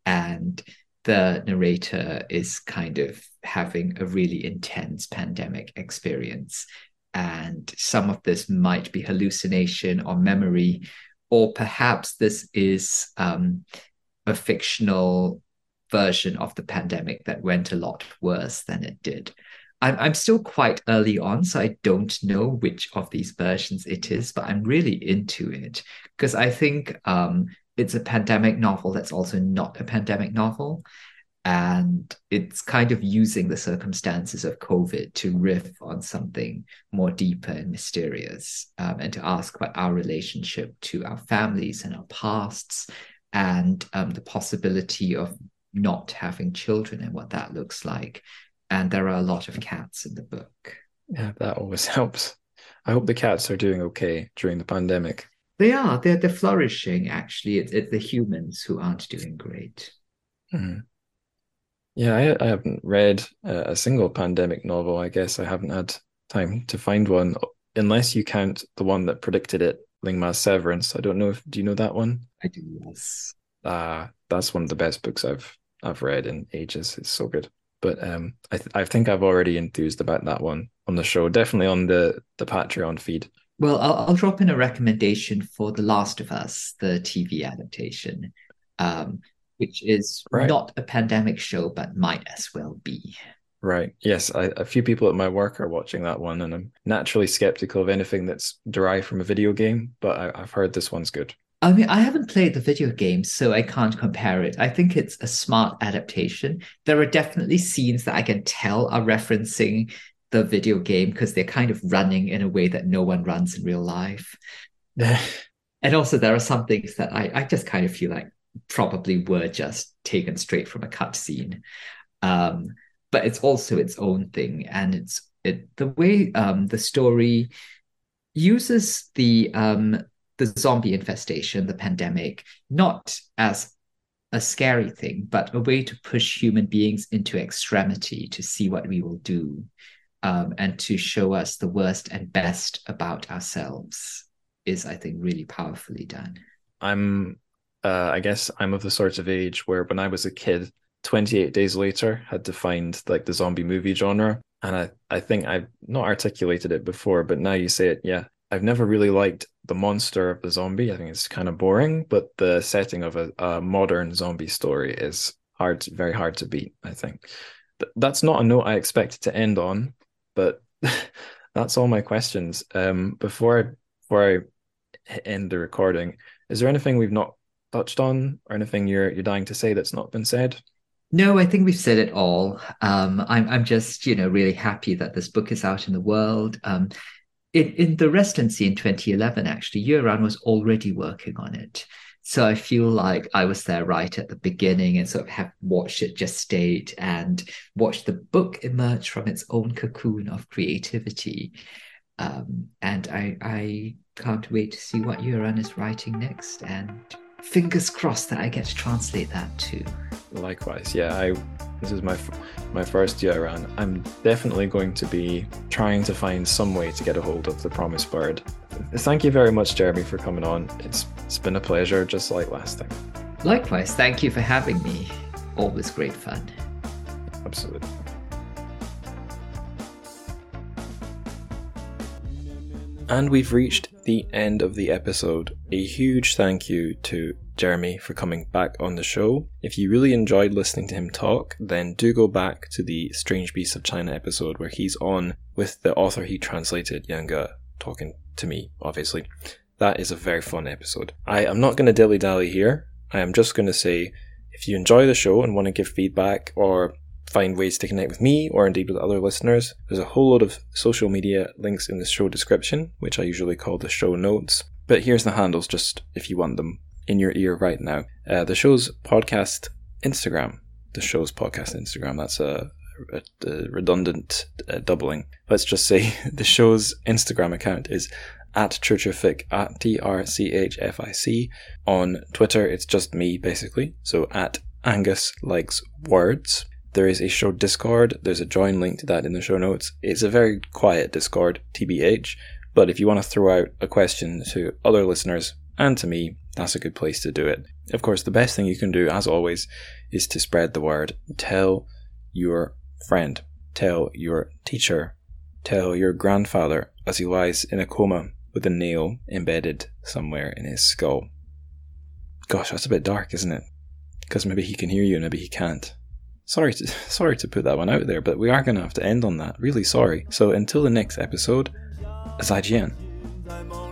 And the narrator is kind of having a really intense pandemic experience. And some of this might be hallucination or memory, or perhaps this is um, a fictional version of the pandemic that went a lot worse than it did. I'm, I'm still quite early on, so I don't know which of these versions it is, but I'm really into it because I think um, it's a pandemic novel that's also not a pandemic novel. And it's kind of using the circumstances of COVID to riff on something more deeper and mysterious, um, and to ask about our relationship to our families and our pasts, and um, the possibility of not having children and what that looks like. And there are a lot of cats in the book. Yeah, that always helps. I hope the cats are doing okay during the pandemic. They are. They're, they're flourishing, actually. It's, it's the humans who aren't doing great. Mm-hmm. Yeah, I, I haven't read a, a single pandemic novel. I guess I haven't had time to find one, unless you count the one that predicted it, Ling Ma's Severance. I don't know if, do you know that one? I do, yes. Uh, that's one of the best books I've I've read in ages. It's so good. But um, I th- I think I've already enthused about that one on the show, definitely on the, the Patreon feed. Well, I'll, I'll drop in a recommendation for The Last of Us, the T V adaptation. Um, which is right. Not a pandemic show, but might as well be. Right. Yes, I, a few people at my work are watching that one, and I'm naturally skeptical of anything that's derived from a video game, but I, I've heard this one's good. I mean, I haven't played the video game, so I can't compare it. I think it's a smart adaptation. There are definitely scenes that I can tell are referencing the video game because they're kind of running in a way that no one runs in real life. And also there are some things that I, I just kind of feel like probably were just taken straight from a cutscene. Um, but it's also its own thing. And it's it the way um, the story uses the um, the zombie infestation, the pandemic, not as a scary thing, but a way to push human beings into extremity to see what we will do, um, and to show us the worst and best about ourselves is, I think, really powerfully done. I'm Uh, I guess I'm of the sort of age where when I was a kid, twenty-eight Days Later had defined like the zombie movie genre. And I, I think I've not articulated it before, but now you say it, yeah. I've never really liked the monster of the zombie. I think it's kind of boring, but the setting of a, a modern zombie story is hard, very hard to beat, I think. Th- that's not a note I expected to end on, but That's all my questions. Um, before I before I end the recording, is there anything we've not touched on, or anything you're you're dying to say that's not been said? No, I think we've said it all. Um, I'm I'm just, you know, really happy that this book is out in the world. Um, in, in the residency in twenty eleven, actually, Yuran was already working on it. So I feel like I was there right at the beginning and sort of have watched it gestate and watched the book emerge from its own cocoon of creativity. Um, and I I can't wait to see what Yuran is writing next. And fingers crossed that I get to translate that too. Likewise, yeah. I this is my my first year around. I'm definitely going to be trying to find some way to get a hold of The Promised Bird. Thank you very much, Jeremy, for coming on. It's it's been a pleasure, just like last time. Likewise, thank you for having me. Always great fun. Absolutely. And we've reached the end of the episode. A huge thank you to Jeremy for coming back on the show. If you really enjoyed listening to him talk, then do go back to the Strange Beasts of China episode where he's on with the author he translated, Yang Ge, talking to me, obviously. That is a very fun episode. I am not going to dilly-dally here. I am just going to say, if you enjoy the show and want to give feedback or find ways to connect with me or indeed with other listeners, there's a whole load of social media links in the show description, which I usually call the show notes. But here's the handles, just if you want them in your ear right now. Uh, the show's podcast Instagram. The show's podcast Instagram. That's a, a, a redundant uh, doubling. Let's just say the show's Instagram account is at Church of Fic, at T R C H F I C. On Twitter, it's just me, basically. So at Angus Likes Words. There is a show Discord. There's a join link to that in the show notes. It's a very quiet Discord, T B H. But if you want to throw out a question to other listeners and to me, that's a good place to do it. Of course, the best thing you can do, as always, is to spread the word. Tell your friend. Tell your teacher. Tell your grandfather as he lies in a coma with a nail embedded somewhere in his skull. Gosh, that's a bit dark, isn't it? Because maybe he can hear you and maybe he can't. Sorry to, sorry to put that one out there, but we are going to have to end on that. Really sorry. So until the next episode, 再见.